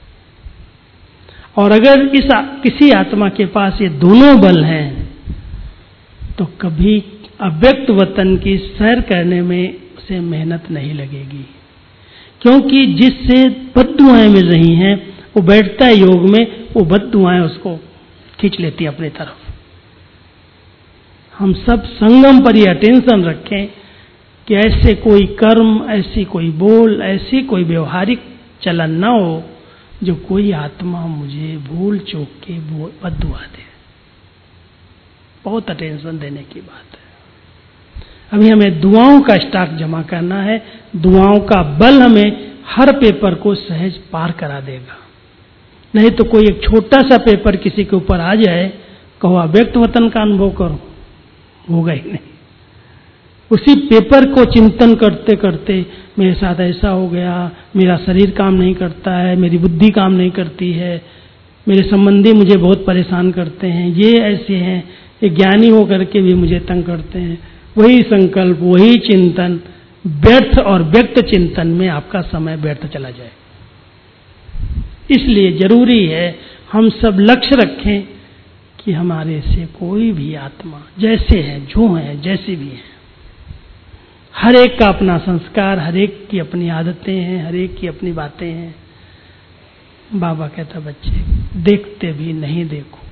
Speaker 1: और अगर किसी आत्मा के पास ये दोनों बल हैं तो कभी अव्यक्त वतन की सैर करने में उसे मेहनत नहीं लगेगी, क्योंकि जिससे बद्दुआएं मिल रही हैं वो बैठता है योग में, वो बद्दुआएं उसको खींच लेती अपनी तरफ। हम सब संगम पर ये अटेंशन रखें कि ऐसे कोई कर्म, ऐसी कोई बोल, ऐसी कोई व्यवहारिक चलन न हो जो कोई आत्मा मुझे भूल चूक के बद्दुआ दे। बहुत अटेंशन देने की बात है। अभी हमें दुआओं का स्टॉक जमा करना है। दुआओं का बल हमें हर पेपर को सहज पार करा देगा। नहीं तो कोई एक छोटा सा पेपर किसी के ऊपर आ जाए, कहो अव्यक्त वतन का अनुभव करो, होगा ही नहीं। उसी पेपर को चिंतन करते करते मेरे साथ ऐसा हो गया, मेरा शरीर काम नहीं करता है, मेरी बुद्धि काम नहीं करती है, मेरे संबंधी मुझे बहुत परेशान करते हैं, ये ऐसे हैं, ये ज्ञानी होकर के भी मुझे तंग करते हैं। वही संकल्प, वही चिंतन, व्यर्थ और व्यक्त चिंतन में आपका समय व्यर्थ चला जाए। इसलिए जरूरी है हम सब लक्ष्य रखें कि हमारे से कोई भी आत्मा जैसे है, जो है, जैसी भी है, हर एक का अपना संस्कार, हर एक की अपनी आदतें हैं, हर एक की अपनी बातें हैं। बाबा कहता बच्चे देखते भी नहीं देखो,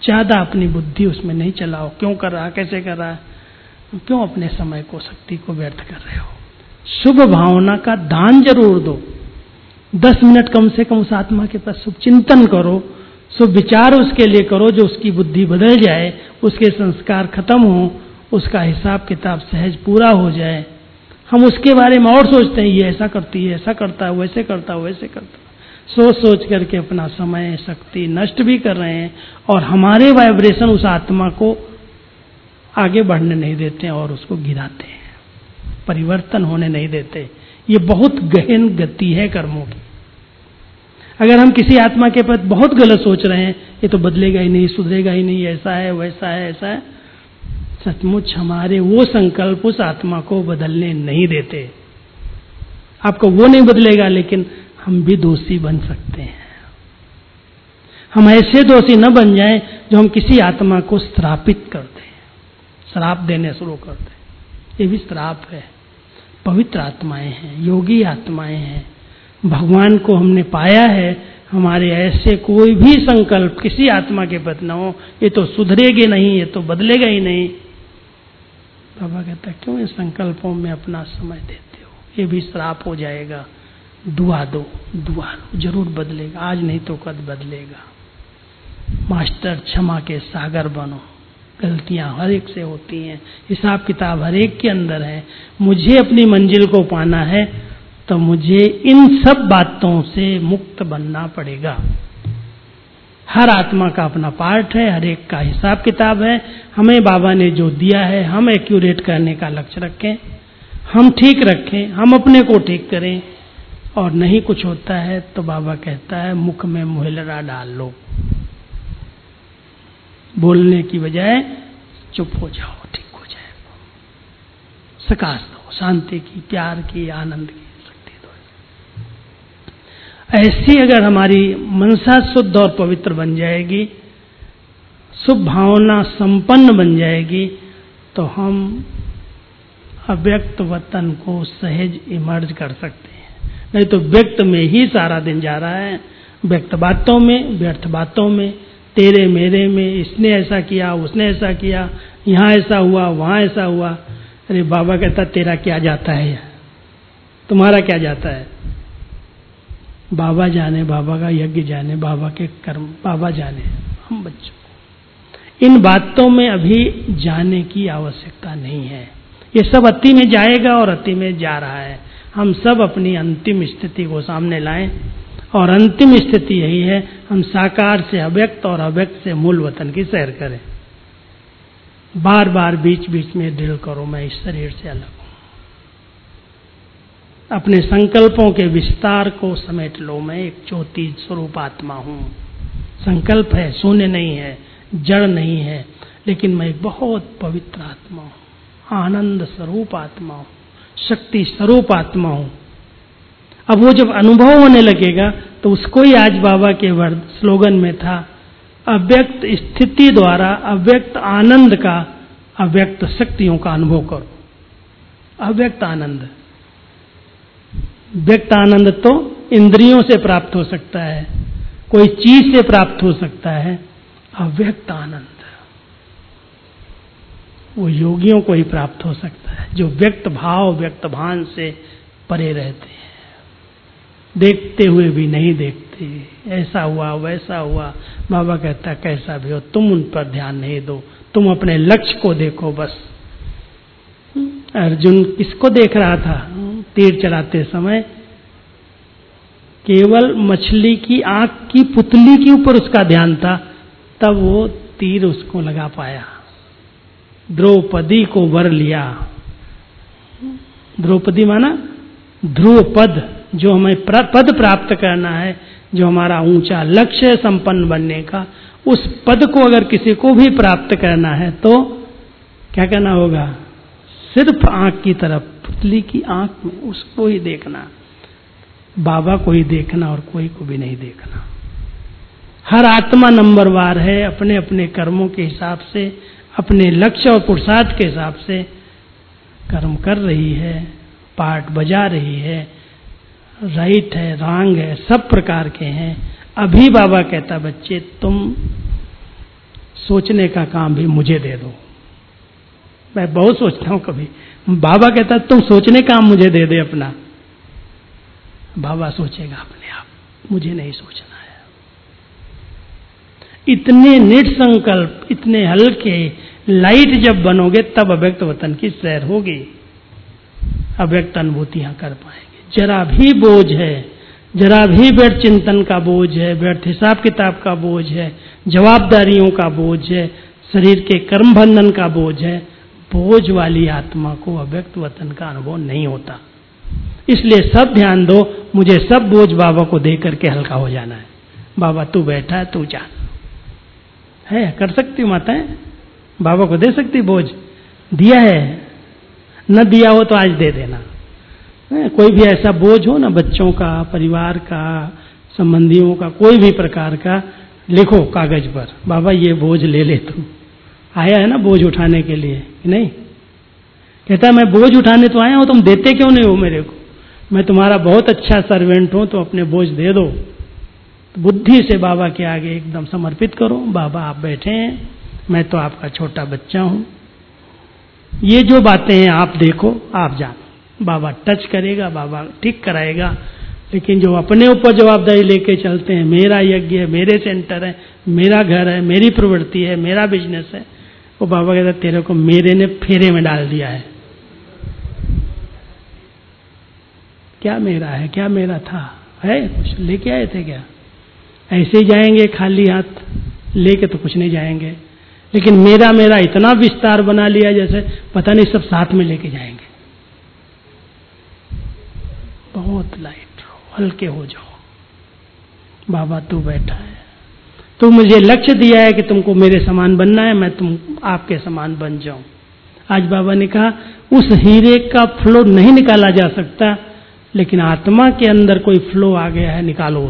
Speaker 1: ज्यादा अपनी बुद्धि उसमें नहीं चलाओ, क्यों कर रहा, कैसे कर रहा, क्यों अपने समय को, शक्ति को व्यर्थ कर रहे हो। शुभ भावना का दान जरूर दो, 10 मिनट कम से कम उस आत्मा के पास शुभ चिंतन करो, शुभ विचार उसके लिए करो, जो उसकी बुद्धि बदल जाए, उसके संस्कार खत्म हो, उसका हिसाब किताब सहज पूरा हो जाए। हम उसके बारे में और सोचते हैं, ये ऐसा करती है, ऐसा करता है, वैसे करता है, वैसे करता है, सोच सोच करके अपना समय शक्ति नष्ट भी कर रहे हैं और हमारे वाइब्रेशन उस आत्मा को आगे बढ़ने नहीं देते हैं और उसको गिराते हैं, परिवर्तन होने नहीं देते। ये बहुत गहन गति है कर्मों की। अगर हम किसी आत्मा के प्रति बहुत गलत सोच रहे हैं, ये तो बदलेगा ही नहीं, सुधरेगा ही नहीं, ऐसा है, वैसा है, ऐसा है, सचमुच हमारे वो संकल्प उस आत्मा को बदलने नहीं देते। आपको वो नहीं बदलेगा, लेकिन हम भी दोषी बन सकते हैं। हम ऐसे दोषी न बन जाएं जो हम किसी आत्मा को श्रापित कर दें, श्राप देने शुरू कर दें। ये भी श्राप है। पवित्र आत्माएं हैं, योगी आत्माएं हैं, भगवान को हमने पाया है। हमारे ऐसे कोई भी संकल्प किसी आत्मा के प्रति न हो, ये तो सुधरेगे नहीं, ये तो बदलेगा ही नहीं। बाबा कहता है, क्यों इन संकल्पों में अपना समय देते हो, ये भी श्राप हो जाएगा। दुआ दो, दुआ जरूर बदलेगा, आज नहीं तो कद बदलेगा। मास्टर क्षमा के सागर बनो, गलतियां हर एक से होती हैं, हिसाब किताब हर एक के अंदर है। मुझे अपनी मंजिल को पाना है तो मुझे इन सब बातों से मुक्त बनना पड़ेगा। हर आत्मा का अपना पार्ट है, हर एक का हिसाब किताब है। हमें बाबा ने जो दिया है हम एक्यूरेट करने का लक्ष्य रखें, हम ठीक रखें, हम अपने को ठीक करें। और नहीं कुछ होता है तो बाबा कहता है मुख में मुहलरा डाल लो, बोलने की बजाय चुप हो जाओ, ठीक हो जाएगा। सकाश दो, शांति की, प्यार की, आनंद की शक्ति दो। ऐसी अगर हमारी मनसा शुद्ध और पवित्र बन जाएगी, शुभ भावना संपन्न बन जाएगी, तो हम अव्यक्त वतन को सहज इमर्ज कर सकते हैं। नहीं तो व्यक्त में ही सारा दिन जा रहा है, व्यक्त बातों में, व्यर्थ बातों में, तेरे मेरे में, इसने ऐसा किया, उसने ऐसा किया, यहाँ ऐसा हुआ, वहाँ ऐसा हुआ। अरे बाबा कहता तेरा क्या जाता है, तुम्हारा क्या जाता है? बाबा जाने, बाबा का यज्ञ जाने, बाबा के कर्म बाबा जाने। हम बच्चों इन बातों में अभी जाने की आवश्यकता नहीं है। ये सब अति में जाएगा और अति में जा रहा है। हम सब अपनी अंतिम स्थिति को सामने लाएं, और अंतिम स्थिति यही है, हम साकार से अव्यक्त और अव्यक्त से मूल वतन की सैर करें। बार बार बीच बीच में दृढ़ करो, मैं इस शरीर से अलग हूं। अपने संकल्पों के विस्तार को समेट लो, मैं एक ज्योति स्वरूप आत्मा हूं। संकल्प है, शून्य नहीं है, जड़ नहीं है, लेकिन मैं एक बहुत पवित्र आत्मा हूं, आनंद स्वरूप आत्मा हूं, शक्ति स्वरूप आत्मा हूं। अब वो जब अनुभव होने लगेगा तो उसको ही आज बाबा के वर्ड स्लोगन में था, अव्यक्त स्थिति द्वारा अव्यक्त आनंद का, अव्यक्त शक्तियों का अनुभव करो। अव्यक्त आनंद, व्यक्त आनंद तो इंद्रियों से प्राप्त हो सकता है, कोई चीज से प्राप्त हो सकता है। अव्यक्त आनंद वो योगियों को ही प्राप्त हो सकता है, जो व्यक्त भाव, व्यक्त भान से परे रहते हैं, देखते हुए भी नहीं देखते, ऐसा हुआ वैसा हुआ। बाबा कहता कैसा भी हो तुम उन पर ध्यान नहीं दो, तुम अपने लक्ष्य को देखो बस। अर्जुन किसको देख रहा था तीर चलाते समय? केवल मछली की आंख की पुतली के ऊपर उसका ध्यान था, तब वो तीर उसको लगा पाया। द्रौपदी को वर लिया। द्रौपदी माना ध्रुव पद, जो हमें पद प्राप्त करना है, जो हमारा ऊंचा लक्ष्य है संपन्न बनने का, उस पद को अगर किसी को भी प्राप्त करना है तो क्या करना होगा? सिर्फ आंख की तरफ, पुतली की आंख में उसको ही देखना, बाबा को ही देखना और कोई को भी नहीं देखना। हर आत्मा नंबरवार है, अपने अपने कर्मों के हिसाब से, अपने लक्ष्य और पुरुषार्थ के हिसाब से कर्म कर रही है, पार्ट बजा रही है, राइट है, रॉन्ग है, सब प्रकार के हैं। अभी बाबा कहता बच्चे तुम सोचने का काम भी मुझे दे दो। मैं बहुत सोचता हूं कभी, बाबा कहता तुम सोचने का काम मुझे दे दे अपना। बाबा सोचेगा अपने आप, मुझे नहीं सोचना है। इतने निसंकल्प, इतने हल्के, लाइट जब बनोगे तब अव्यक्त वतन की सैर होगी, अव्यक्त अनुभूतियां कर पाएंगे। जरा भी बोझ है, जरा भी व्यर्थ चिंतन का बोझ है, व्यर्थ हिसाब किताब का बोझ है, जवाबदारियों का बोझ है, शरीर के कर्म बंधन का बोझ है, बोझ वाली आत्मा को अव्यक्त वतन का अनुभव नहीं होता। इसलिए सब ध्यान दो, मुझे सब बोझ बाबा को दे करके हल्का हो जाना है। बाबा तू बैठा है, तू जान है, कर सकती माताएं, बाबा को दे सकती बोझ, दिया है, न दिया हो तो आज दे देना। कोई भी ऐसा बोझ हो ना, बच्चों का, परिवार का, संबंधियों का, कोई भी प्रकार का, लिखो कागज पर, बाबा ये बोझ ले ले तू। आया है ना बोझ उठाने के लिए, नहीं? कहता है मैं बोझ उठाने तो आया हूं, तुम देते क्यों नहीं हो मेरे को? मैं तुम्हारा बहुत अच्छा सर्वेंट हूं, तो अपने बोझ दे दो। तो बुद्धि से बाबा के आगे एकदम समर्पित करो, बाबा आप बैठे हैं, मैं तो आपका छोटा बच्चा हूं, ये जो बातें हैं आप देखो, आप जानो। बाबा टच करेगा, बाबा ठीक कराएगा। लेकिन जो अपने ऊपर जवाबदारी लेके चलते हैं, मेरा यज्ञ है, मेरे सेंटर है, मेरा घर है, मेरी प्रवृत्ति है, मेरा बिजनेस है, वो बाबा कहता तेरे को मेरे ने फेरे में डाल दिया है। क्या मेरा है, क्या मेरा था, है कुछ लेके आए थे क्या? ऐसे ही जाएंगे खाली हाथ लेके तो कुछ नहीं जाएंगे। लेकिन मेरा मेरा इतना विस्तार बना लिया जैसे पता नहीं सब साथ में लेके जाएंगे। बहुत लाइट रहो, हल्के हो जाओ। बाबा तू बैठा है, तू मुझे लक्ष्य दिया है कि तुमको मेरे समान बनना है, मैं तुम आपके समान बन जाऊं। आज बाबा ने कहा उस हीरे का फ्लो नहीं निकाला जा सकता, लेकिन आत्मा के अंदर कोई फ्लो आ गया है, निकालो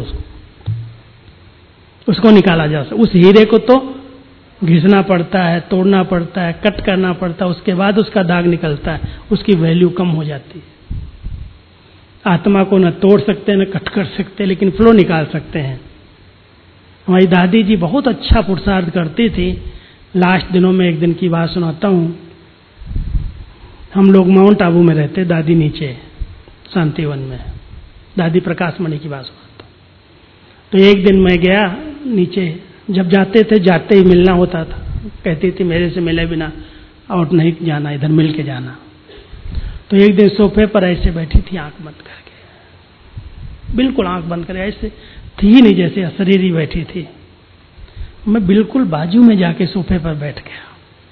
Speaker 1: उसको निकाला जा सकता। उस हीरे को तो घिसना पड़ता है, तोड़ना पड़ता है, कट करना पड़ता है, उसके बाद उसका दाग निकलता है, उसकी वैल्यू कम हो जाती है। आत्मा को न तोड़ सकते न कट कर सकते, लेकिन फ्लो निकाल सकते हैं। हमारी दादी जी बहुत अच्छा पुरुषार्थ करती थी। लास्ट दिनों में एक दिन की बात सुनाता हूं। हम लोग माउंट आबू में रहते, दादी नीचे शांतिवन में, दादी प्रकाश मणि की बात सुनाता हूं। तो एक दिन मैं गया नीचे, जब जाते थे जाते ही मिलना होता था, कहती थी मेरे से मिले बिना आउट नहीं जाना, इधर मिल के जाना। तो एक दिन सोफे पर ऐसे बैठी थी आंख बंद करके, बिल्कुल आंख बंद करके, ऐसे थी नहीं जैसे अशरीरी बैठी थी। मैं बिल्कुल बाजू में जाके सोफे पर बैठ गया,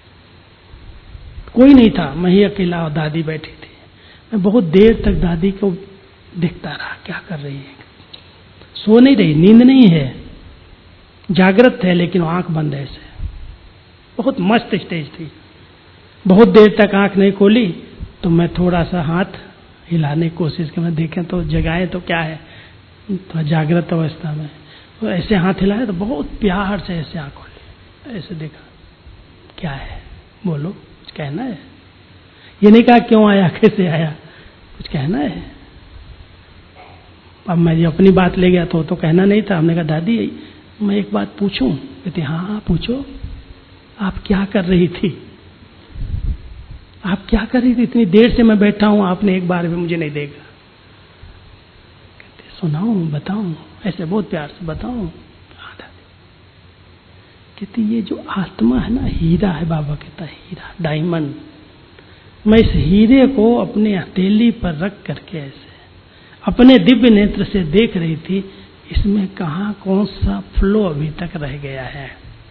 Speaker 1: कोई नहीं था, मैं ही अकेला और दादी बैठी थी। मैं बहुत देर तक दादी को देखता रहा, क्या कर रही है, सो नहीं रही, नींद नहीं है, जागृत है लेकिन आंख बंद है। ऐसे बहुत मस्त स्टेज थी। बहुत देर तक आंख नहीं खोली तो मैं थोड़ा सा हाथ हिलाने की कोशिश की, मैं देखें तो जगाए तो क्या है, थोड़ा जागृत अवस्था में। तो ऐसे हाथ हिलाए तो बहुत प्यार से ऐसे आंख खोली, ऐसे देखा क्या है, बोलो कुछ कहना है। ये नहीं कहा क्यों आया, कैसे आया, कुछ कहना है। अब मैं अपनी बात ले गया तो कहना नहीं था। हमने कहा दादी मैं एक बात पूछूं? कहती हाँ हाँ पूछो। आप क्या कर रही थी, आप क्या कर रही थी, इतनी देर से मैं बैठा हूं, आपने एक बार भी मुझे नहीं देखा। कहते सुनाऊं, बताऊं, ऐसे बहुत प्यार से बताऊं। कहती ये जो आत्मा है ना, हीरा है, बाबा कहता है हीरा, डायमंड। मैं इस हीरे को अपने हथेली पर रख करके ऐसे अपने दिव्य नेत्र से देख रही थी, इसमें कहां कौन सा फ्लो अभी तक रह गया है।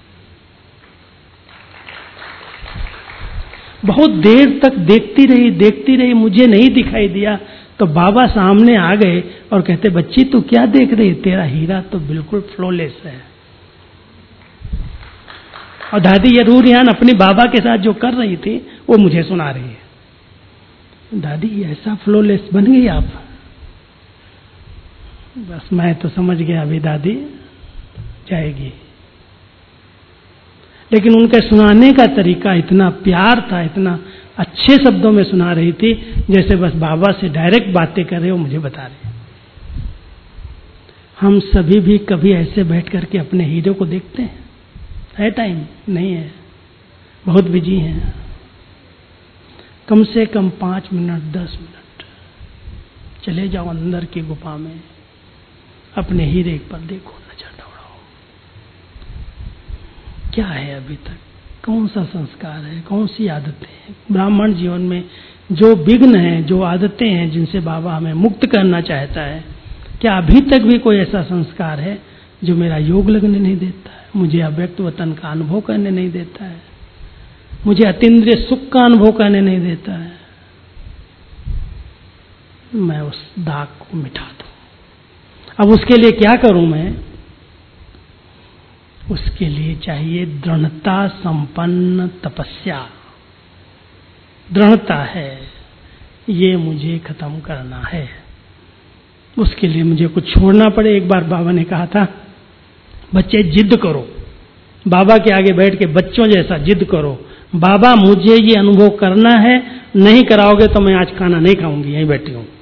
Speaker 1: बहुत देर तक देखती रही, मुझे नहीं दिखाई दिया। तो बाबा सामने आ गए और कहते बच्ची तू क्या देख रही, तेरा हीरा तो बिल्कुल फ्लोलेस है। और दादी ये रूरियान अपनी बाबा के साथ जो कर रही थी वो मुझे सुना रही है। दादी ऐसा फ्लोलेस बन गई आप? बस मैं तो समझ गया अभी दादी जाएगी। लेकिन उनके सुनाने का तरीका इतना प्यार था, इतना अच्छे शब्दों में सुना रही थी जैसे बस बाबा से डायरेक्ट बातें कर रहे हो, मुझे बता रहे। हम सभी भी कभी ऐसे बैठ करके अपने हीरो को देखते हैं, है टाइम? नहीं है, बहुत बिजी हैं। कम से कम 5 मिनट 10 मिनट चले जाओ अंदर की गुफा में, अपने हीरे पर देखो, नजर दौड़ाओ, क्या है अभी तक, कौन सा संस्कार है, कौन सी आदतें हैं ब्राह्मण जीवन में, जो विघ्न है, जो आदतें हैं जिनसे बाबा हमें मुक्त करना चाहता है। क्या अभी तक भी कोई ऐसा संस्कार है जो मेरा योग लगने नहीं देता है, मुझे अव्यक्त वतन का अनुभव करने नहीं देता है, मुझे अतीन्द्रिय सुख का अनुभव करने नहीं देता है? मैं उस दाग को मिटा दूं। अब उसके लिए क्या करूं मैं? उसके लिए चाहिए दृढ़ता संपन्न तपस्या। दृढ़ता है, ये मुझे खत्म करना है। उसके लिए मुझे कुछ छोड़ना पड़े। एक बार बाबा ने कहा था, बच्चे जिद करो, बाबा के आगे बैठ के बच्चों जैसा जिद करो, बाबा मुझे ये अनुभव करना है, नहीं कराओगे तो मैं आज खाना नहीं खाऊंगी, यहीं बैठी हूं।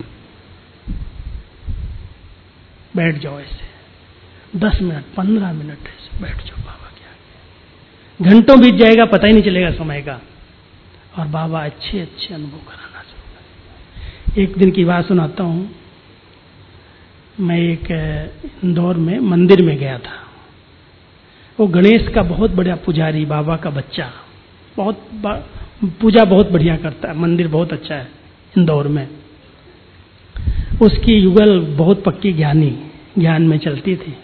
Speaker 1: बैठ जाओ ऐसे 10 मिनट 15 मिनट ऐसे बैठ जाओ बाबा के आगे, घंटों बीत जाएगा, पता ही नहीं चलेगा समय का, और बाबा अच्छे अच्छे अनुभव कराना शुरू करेंगे। एक दिन की बात सुनाता हूं। मैं एक इंदौर में मंदिर में गया था। वो गणेश का बहुत बड़ा पुजारी, बाबा का बच्चा, बहुत पूजा बहुत बढ़िया करता है, मंदिर बहुत अच्छा है इंदौर में। उसकी युगल बहुत पक्की ज्ञान में चलती थी।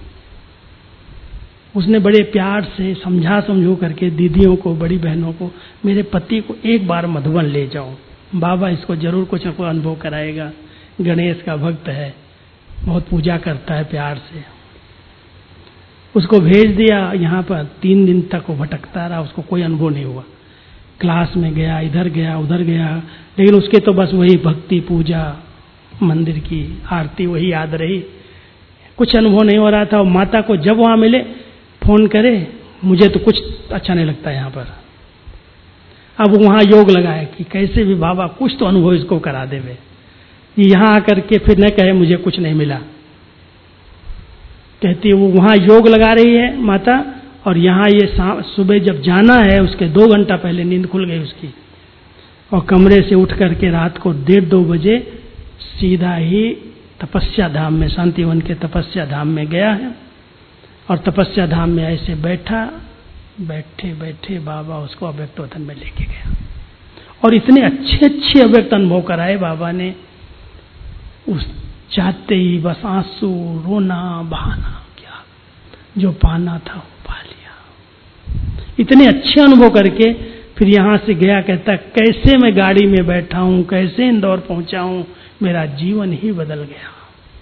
Speaker 1: उसने बड़े प्यार से समझो करके दीदियों को, बड़ी बहनों को, मेरे पति को एक बार मधुबन ले जाओ, बाबा इसको जरूर कुछ न कुछ अनुभव कराएगा, गणेश का भक्त है, बहुत पूजा करता है प्यार से। उसको भेज दिया यहाँ पर। 3 दिन तक वो भटकता रहा, उसको कोई अनुभव नहीं हुआ। क्लास में गया, इधर गया उधर गया, लेकिन उसके तो बस वही भक्ति, पूजा, मंदिर की आरती वही याद रही, कुछ अनुभव नहीं हो रहा था। और माता को जब वहां मिले फोन करे, मुझे तो कुछ अच्छा नहीं लगता यहाँ पर। अब वहां योग लगाए कि कैसे भी बाबा कुछ तो अनुभव इसको करा देवे, यहाँ आकर के फिर न कहे मुझे कुछ नहीं मिला। कहती है वो वहां योग लगा रही है माता, और यहाँ ये सुबह जब जाना है उसके 2 घंटा पहले नींद खुल गई उसकी, और कमरे से उठ करके रात को 1:30-2 बजे सीधा ही तपस्या धाम में, शांतिवन के तपस्या धाम में गया है। और तपस्या धाम में ऐसे बैठे बैठे बाबा उसको अव्यक्त वतन में लेके गया, और इतने अच्छे अच्छे अव्यक्त अनुभव कराए बाबा ने। उस चाहते ही बस आंसू, रोना, बहाना, क्या जो पाना था वो पा लिया। इतने अच्छे अनुभव करके फिर यहां से गया, कहता कैसे मैं गाड़ी में बैठा हूं, कैसे इंदौर पहुंचा हूं, मेरा जीवन ही बदल गया।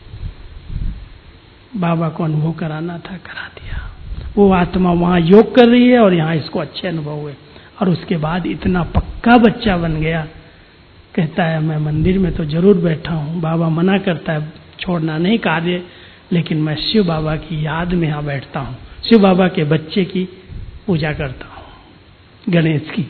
Speaker 1: बाबा को अनुभव कराना था, करा दिया। वो आत्मा वहां योग कर रही है और यहाँ इसको अच्छे अनुभव हुए, और उसके बाद इतना पक्का बच्चा बन गया। कहता है मैं मंदिर में तो जरूर बैठा हूँ, बाबा मना करता है छोड़ना नहीं कार्य, लेकिन मैं शिव बाबा की याद में यहाँ बैठता हूँ, शिव बाबा के बच्चे की पूजा करता हूँ, गणेश की।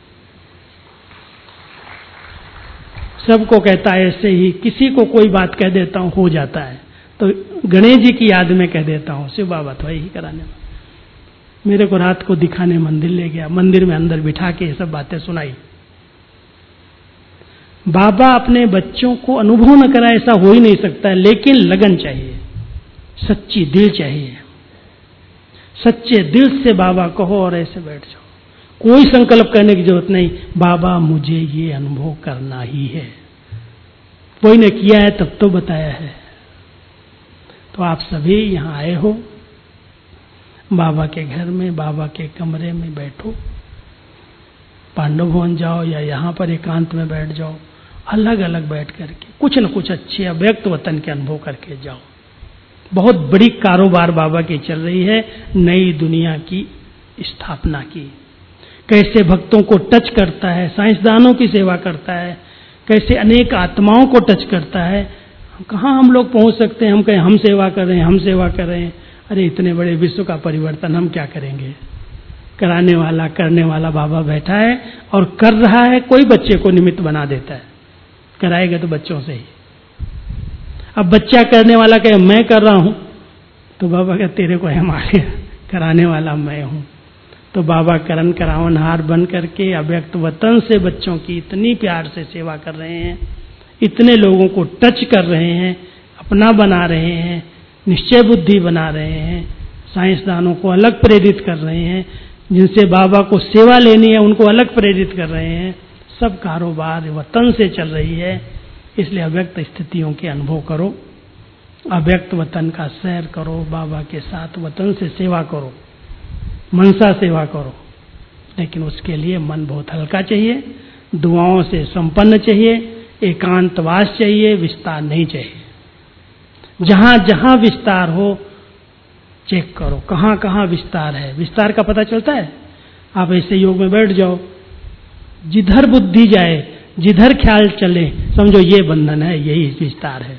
Speaker 1: सबको कहता है ऐसे ही, किसी को कोई बात कह देता हूँ हो जाता है, तो गणेश जी की याद में कह देता हूँ, शिव बाबा तो यही कराने वाला। मेरे को रात को दिखाने मंदिर ले गया, मंदिर में अंदर बिठा के ये सब बातें सुनाई। बाबा अपने बच्चों को अनुभव न कराए ऐसा हो ही नहीं सकता है, लेकिन लगन चाहिए, सच्ची दिल चाहिए। सच्चे दिल से बाबा कहो और ऐसे बैठ जाओ, कोई संकल्प करने की जरूरत नहीं, बाबा मुझे ये अनुभव करना ही है। कोई ने किया है तब तो बताया है। तो आप सभी यहाँ आए हो, बाबा के घर में, बाबा के कमरे में बैठो, पांडव भवन जाओ या यहाँ पर एकांत में बैठ जाओ, अलग अलग बैठ करके कुछ न कुछ अच्छे अव्यक्त वतन के अनुभव करके जाओ। बहुत बड़ी कारोबार बाबा की चल रही है, नई दुनिया की स्थापना की। कैसे भक्तों को टच करता है, साइंसदानों की सेवा करता है, कैसे अनेक आत्माओं को टच करता है। कहाँ हम लोग पहुंच सकते हैं, हम कहें हम सेवा कर रहे हैं, हम सेवा कर रहे हैं। अरे इतने बड़े विश्व का परिवर्तन हम क्या करेंगे? कराने वाला, करने वाला बाबा बैठा है और कर रहा है। कोई बच्चे को निमित्त बना देता है, कराएगा तो बच्चों से ही। अब बच्चा करने वाला कहे मैं कर रहा हूं, तो बाबा कहे तेरे को है मारे, कराने वाला मैं हूं। तो बाबा करण करावनहार बन करके अव्यक्त वतन से बच्चों की इतनी प्यार से सेवा कर रहे हैं, इतने लोगों को टच कर रहे हैं, अपना बना रहे हैं, निश्चय बुद्धि बना रहे हैं, साइंसदानों को अलग प्रेरित कर रहे हैं, जिनसे बाबा को सेवा लेनी है उनको अलग प्रेरित कर रहे हैं। सब कारोबार वतन से चल रही है। इसलिए अव्यक्त स्थितियों के अनुभव करो, अव्यक्त वतन का सैर करो, बाबा के साथ वतन से सेवा करो, मनसा सेवा करो। लेकिन उसके लिए मन बहुत हल्का चाहिए, दुआओं से संपन्न चाहिए, एकांतवास चाहिए, विस्तार नहीं चाहिए। जहां जहां विस्तार हो चेक करो, कहां कहां विस्तार है। विस्तार का पता चलता है। आप ऐसे योग में बैठ जाओ, जिधर बुद्धि जाए, जिधर ख्याल चले, समझो ये बंधन है, यही विस्तार है।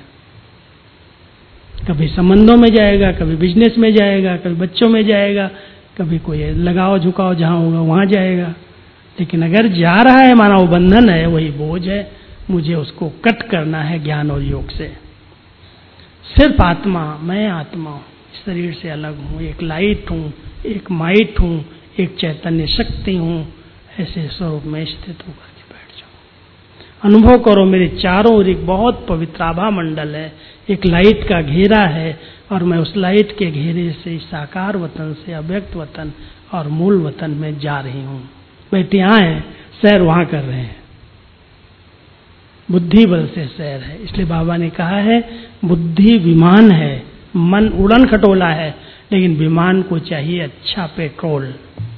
Speaker 1: कभी संबंधों में जाएगा, कभी बिजनेस में जाएगा, कभी बच्चों में जाएगा, कभी कोई लगाओ झुकाओ जहां होगा वहां जाएगा। लेकिन अगर जा रहा है माना वो बंधन है, वही बोझ है, मुझे उसको कट करना है ज्ञान और योग से। सिर्फ आत्मा, मैं आत्मा हूं, शरीर से अलग हूं, एक लाइट हूं, एक माइट हूं, एक चैतन्य शक्ति हूं, ऐसे स्वरूप में स्थित होकर के बैठ जाओ। अनुभव करो मेरे चारों ओर एक बहुत पवित्र आभा मंडल है, एक लाइट का घेरा है, और मैं उस लाइट के घेरे से साकार वतन से अव्यक्त वतन और मूल वतन में जा रही हूं। बेटे यहाँ है, सैर वहां कर रहे हैं, बुद्धि बल से सैर है। इसलिए बाबा ने कहा है बुद्धि विमान है, मन उड़न खटोला है, लेकिन विमान को चाहिए अच्छा पेट्रोल,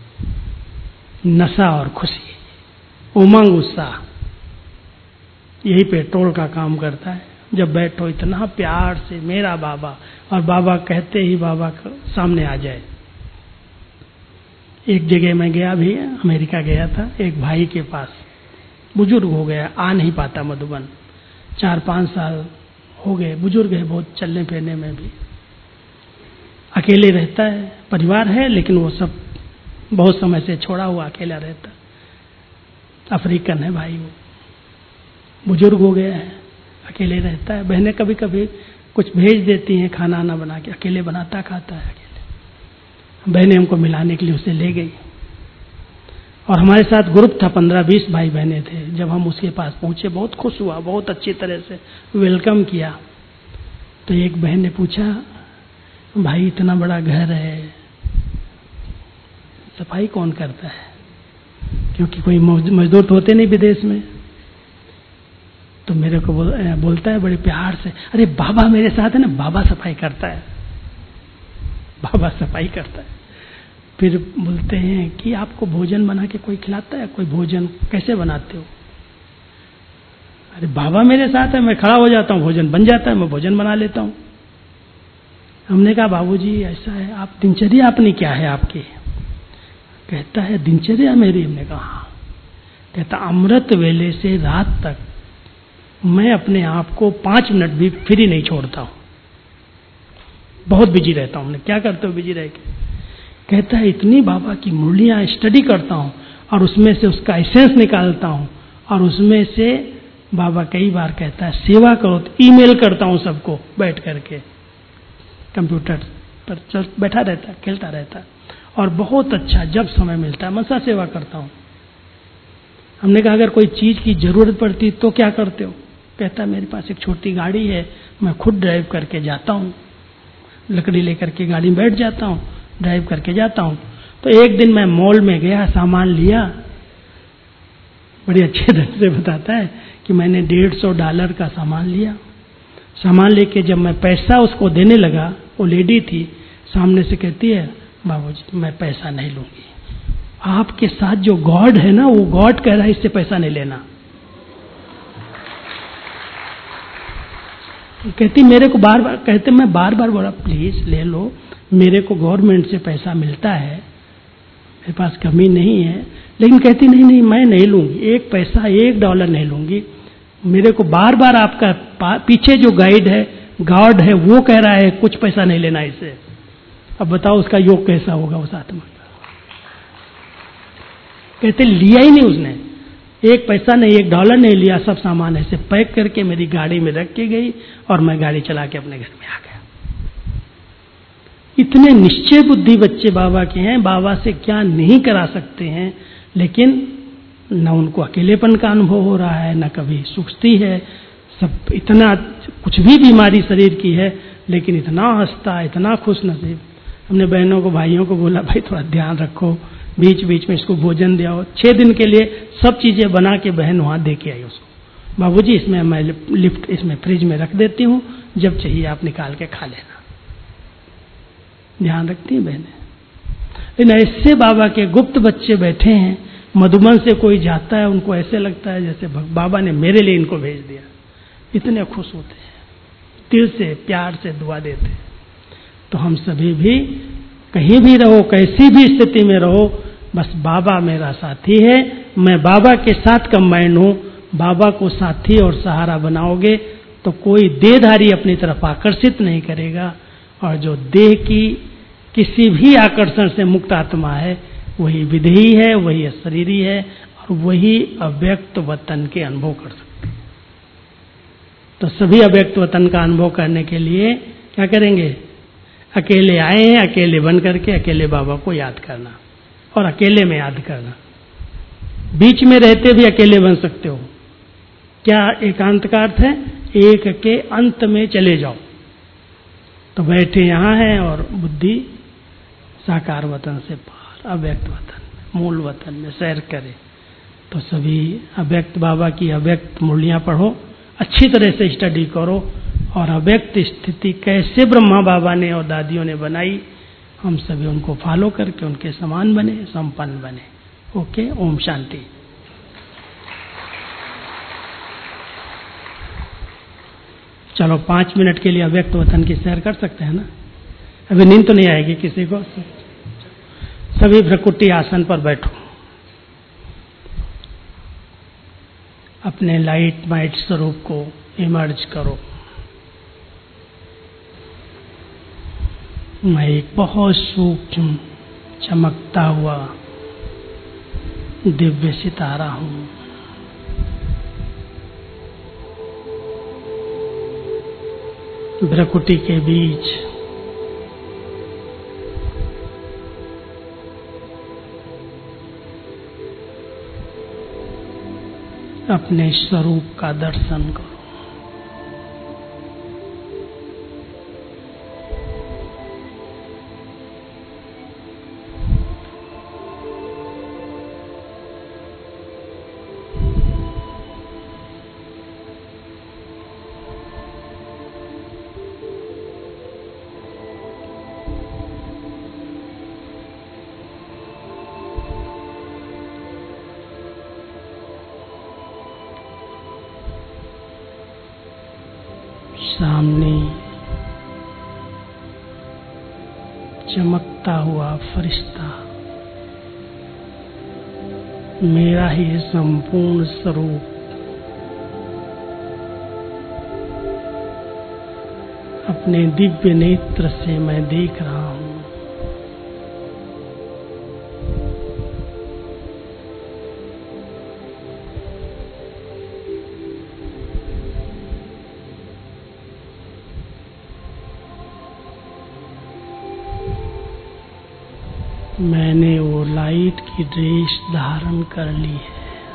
Speaker 1: नशा और खुशी, उमंग उत्साह, यही पेट्रोल का काम करता है। जब बैठो इतना प्यार से मेरा बाबा, और बाबा कहते ही बाबा सामने आ जाए। एक जगह मैं गया भी, अमेरिका गया था, एक भाई के पास, बुजुर्ग हो गया, आ नहीं पाता मधुबन, 4-5 साल हो गए, बुजुर्ग है बहुत, चलने फिरने में भी अकेले रहता है, परिवार है लेकिन वो सब बहुत समय से छोड़ा हुआ अकेला रहता। अफ्रीकन है भाई, वो बुजुर्ग हो गया है, अकेले रहता है। बहनें कभी कभी कुछ भेज देती हैं खाना ना बना के, अकेले बनाता खाता है अकेले। बहनें हमको मिलाने के लिए उसे ले गई, और हमारे साथ ग्रुप था, 15-20 भाई बहनें थे। जब हम उसके पास पहुंचे बहुत खुश हुआ, बहुत अच्छी तरह से वेलकम किया। तो एक बहन ने पूछा, भाई इतना बड़ा घर है, सफाई कौन करता है? क्योंकि कोई मजदूर तो होते नहीं विदेश में। तो मेरे को बोलता है बड़े प्यार से, अरे बाबा मेरे साथ है ना, बाबा सफाई करता है, बाबा सफाई करता है। फिर बोलते हैं कि आपको भोजन बना के कोई खिलाता है? कोई भोजन कैसे बनाते हो? अरे बाबा मेरे साथ है, मैं खड़ा हो जाता हूँ, भोजन बन जाता है, मैं भोजन बना लेता हूँ। हमने कहा बाबूजी ऐसा है, आप दिनचर्या अपनी क्या है आपकी? कहता है दिनचर्या मेरी। हमने कहा, कहता अमृत वेले से रात तक मैं अपने आप को 5 मिनट भी फ्री नहीं छोड़ता हूँ, बहुत बिजी रहता हूँ। हमने क्या करते हो बिजी रह के? कहता है इतनी बाबा की मुरलियाँ स्टडी करता हूँ, और उसमें से उसका एसेंस निकालता हूँ, और उसमें से बाबा कई बार कहता है सेवा करो, तो ईमेल करता हूँ सबको बैठ करके, कंप्यूटर पर बैठा रहता, खेलता रहता, और बहुत अच्छा जब समय मिलता है मनसा सेवा करता हूँ। हमने कहा अगर कोई चीज़ की जरूरत पड़ती तो क्या करते हो? कहता है मेरे पास एक छोटी गाड़ी है, मैं खुद ड्राइव करके जाता हूँ, लकड़ी लेकर के गाड़ी में बैठ जाता हूँ, ड्राइव करके जाता हूँ। तो एक दिन मैं मॉल में गया, सामान लिया, बड़ी अच्छे ढंग से बताता है कि मैंने $150 का सामान लिया। सामान लेके जब मैं पैसा उसको देने लगा, वो लेडी थी, सामने से कहती है बाबूजी मैं पैसा नहीं लूंगी, आपके साथ जो गॉड है ना, वो गॉड कह रहा है इससे पैसा नहीं लेना। कहती मेरे को बार बार, कहते मैं बार बार बोला प्लीज ले लो, मेरे को गवर्नमेंट से पैसा मिलता है, मेरे पास कमी नहीं है। लेकिन कहती नहीं नहीं मैं नहीं लूंगी, एक पैसा $1 नहीं लूंगी, मेरे को बार बार आपका पीछे जो गाइड है, गॉड है, वो कह रहा है कुछ पैसा नहीं लेना इससे। अब बताओ उसका योग कैसा होगा उस आत्मा का? कहते लिया ही नहीं उसने, एक पैसा नहीं, $1 नहीं लिया, सब सामान ऐसे पैक करके मेरी गाड़ी में रख के गई, और मैं गाड़ी चला के अपने घर में आ गया। इतने निश्चय बुद्धि बच्चे बाबा के हैं, बाबा से क्या नहीं करा सकते हैं, लेकिन न उनको अकेलेपन का अनुभव हो रहा है, न कभी सुस्ती है, सब इतना कुछ भी बीमारी शरीर की है, लेकिन इतना हंसता, इतना खुश नसीब। हमने बहनों को भाइयों को बोला, भाई थोड़ा ध्यान रखो, बीच बीच में इसको भोजन दिया। 6 दिन के लिए सब चीजें बना के बहन वहां दे के आई उसको, बाबूजी इसमें मैं लिफ्ट इसमें फ्रिज में रख देती हूँ, जब चाहिए आप निकाल के खा लेना। ध्यान रखती हैं बहनें। लेकिन ऐसे बाबा के गुप्त बच्चे बैठे हैं, मधुबन से कोई जाता है उनको ऐसे लगता है जैसे बाबा ने मेरे लिए इनको भेज दिया, इतने खुश होते हैं, दिल से प्यार से दुआ देते हैं। तो हम सभी भी कहीं भी रहो, कैसी भी स्थिति में रहो, बस बाबा मेरा साथी है, मैं बाबा के साथ कंबाइंड हूं। बाबा को साथी और सहारा बनाओगे तो कोई देहधारी अपनी तरफ आकर्षित नहीं करेगा, और जो देह की किसी भी आकर्षण से मुक्त आत्मा है वही विदेही है, वही अशरीरी है, और वही अव्यक्त वतन के अनुभव कर सकते हैं। तो सभी अव्यक्त वतन का अनुभव करने के लिए क्या करेंगे? अकेले आए हैं, अकेले बन करके अकेले बाबा को याद करना, और अकेले में याद करना। बीच में रहते भी अकेले बन सकते हो। क्या एकांत का अर्थ है? एक के अंत में चले जाओ। तो बैठे यहां हैं और बुद्धि साकार वतन से पार अव्यक्त वतन में, मूल वतन में सैर करे। तो सभी अव्यक्त बाबा की अव्यक्त मुरलियां पढ़ो, अच्छी तरह से स्टडी करो, और अव्यक्त स्थिति कैसे ब्रह्मा बाबा ने और दादियों ने बनाई, हम सभी उनको फॉलो करके उनके समान बने, संपन्न बने। ओके, ओम शांति। चलो 5 मिनट के लिए अव्यक्त वतन की सैर कर सकते हैं ना? अभी नींद तो नहीं आएगी किसी को? सभी भ्रकुटी आसन पर बैठो, अपने लाइट माइट स्वरूप को इमर्ज करो। मैं एक बहुत सूक्ष्म चमकता हुआ दिव्य सितारा हूं। भ्रकुटी के बीच अपने स्वरूप का दर्शन करो। सामने चमकता हुआ फरिश्ता मेरा ही संपूर्ण स्वरूप अपने दिव्य नेत्र से मैं देख रहा हूं। मैंने वो लाइट की ड्रेस धारण कर ली है।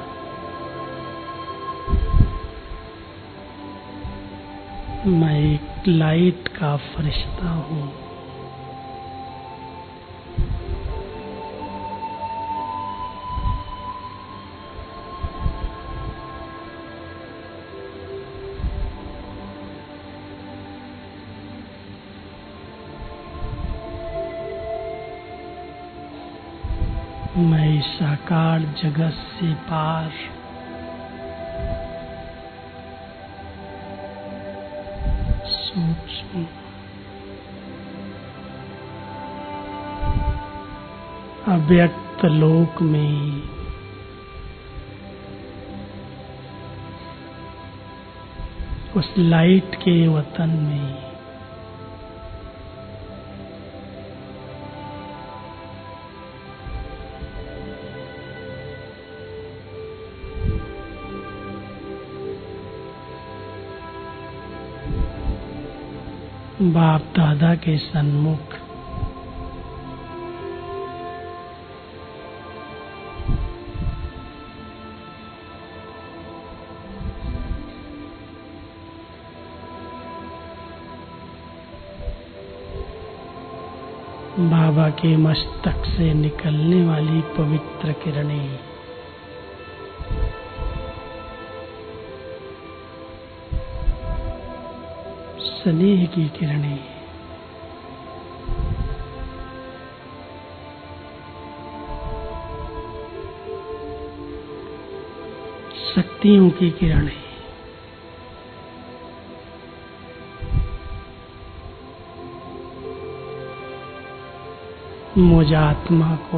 Speaker 1: मैं एक लाइट का फरिश्ता हूँ। मैं साकार जगत से पार सूक्ष्म अव्यक्त लोक में उस लाइट के वतन में बाप दादा के सन्मुख बाबा के मस्तक से निकलने वाली पवित्र किरणें स्नेह की किरणें शक्तियों की किरणें मुझ आत्मा को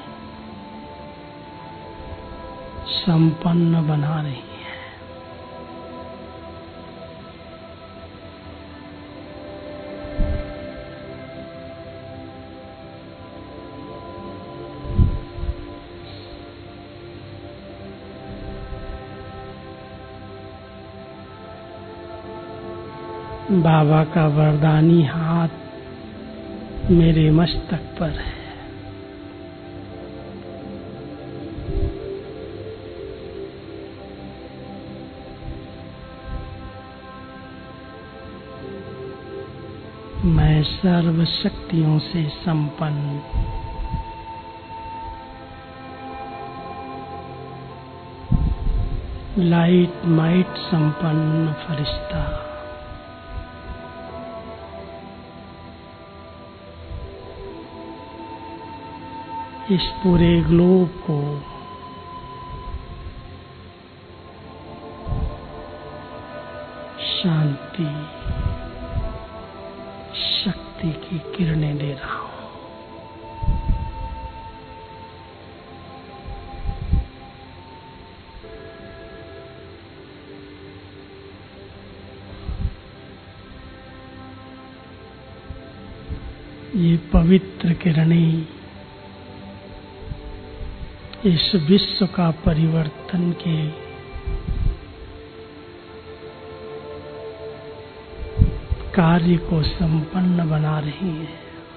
Speaker 1: संपन्न बना रही है। बाबा का वरदानी हाथ मेरे मस्तक पर है। मैं सर्व शक्तियों से संपन्न लाइट माइट संपन्न फरिश्ता इस पूरे ग्लोब को शांति शक्ति की किरणें दे रहा हूं। ये पवित्र किरणें इस विश्व का परिवर्तन के कार्य को संपन्न बना रही है।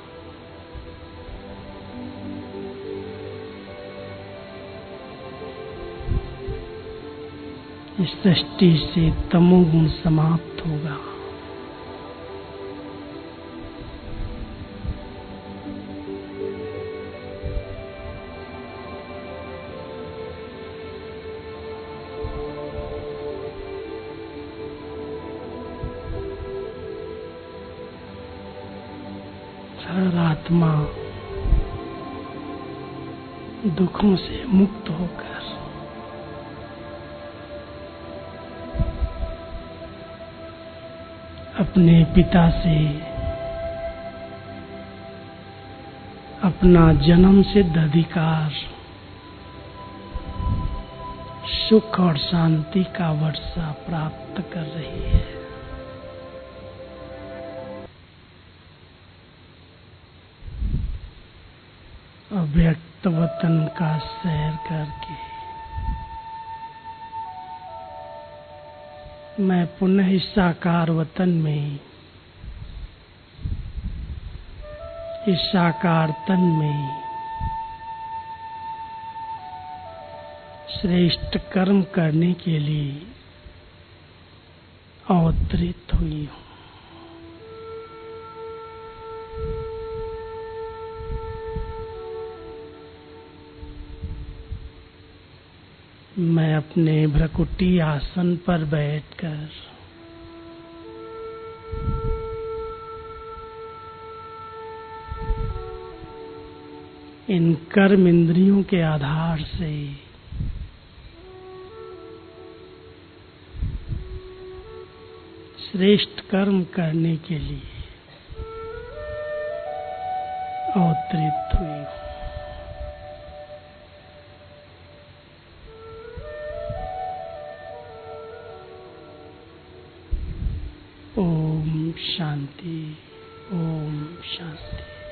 Speaker 1: इस सृष्टि से तमोगुण समाप्त होगा। हर आत्मा दुखों से मुक्त होकर अपने पिता से अपना जन्म सिद्ध अधिकार सुख और शांति का वर्षा प्राप्त कर रही है। अव्यक्त वतन का सैर करके मैं पुनः इस साकार वतन में इस साकार तन में श्रेष्ठ कर्म करने के लिए अवतरित हुई हूँ। मैं अपने भ्रकुटी आसन पर बैठकर इन कर्म इंद्रियों के आधार से श्रेष्ठ कर्म करने के लिए अवतरित हुई हूँ। ओम शांति, ओम शांति।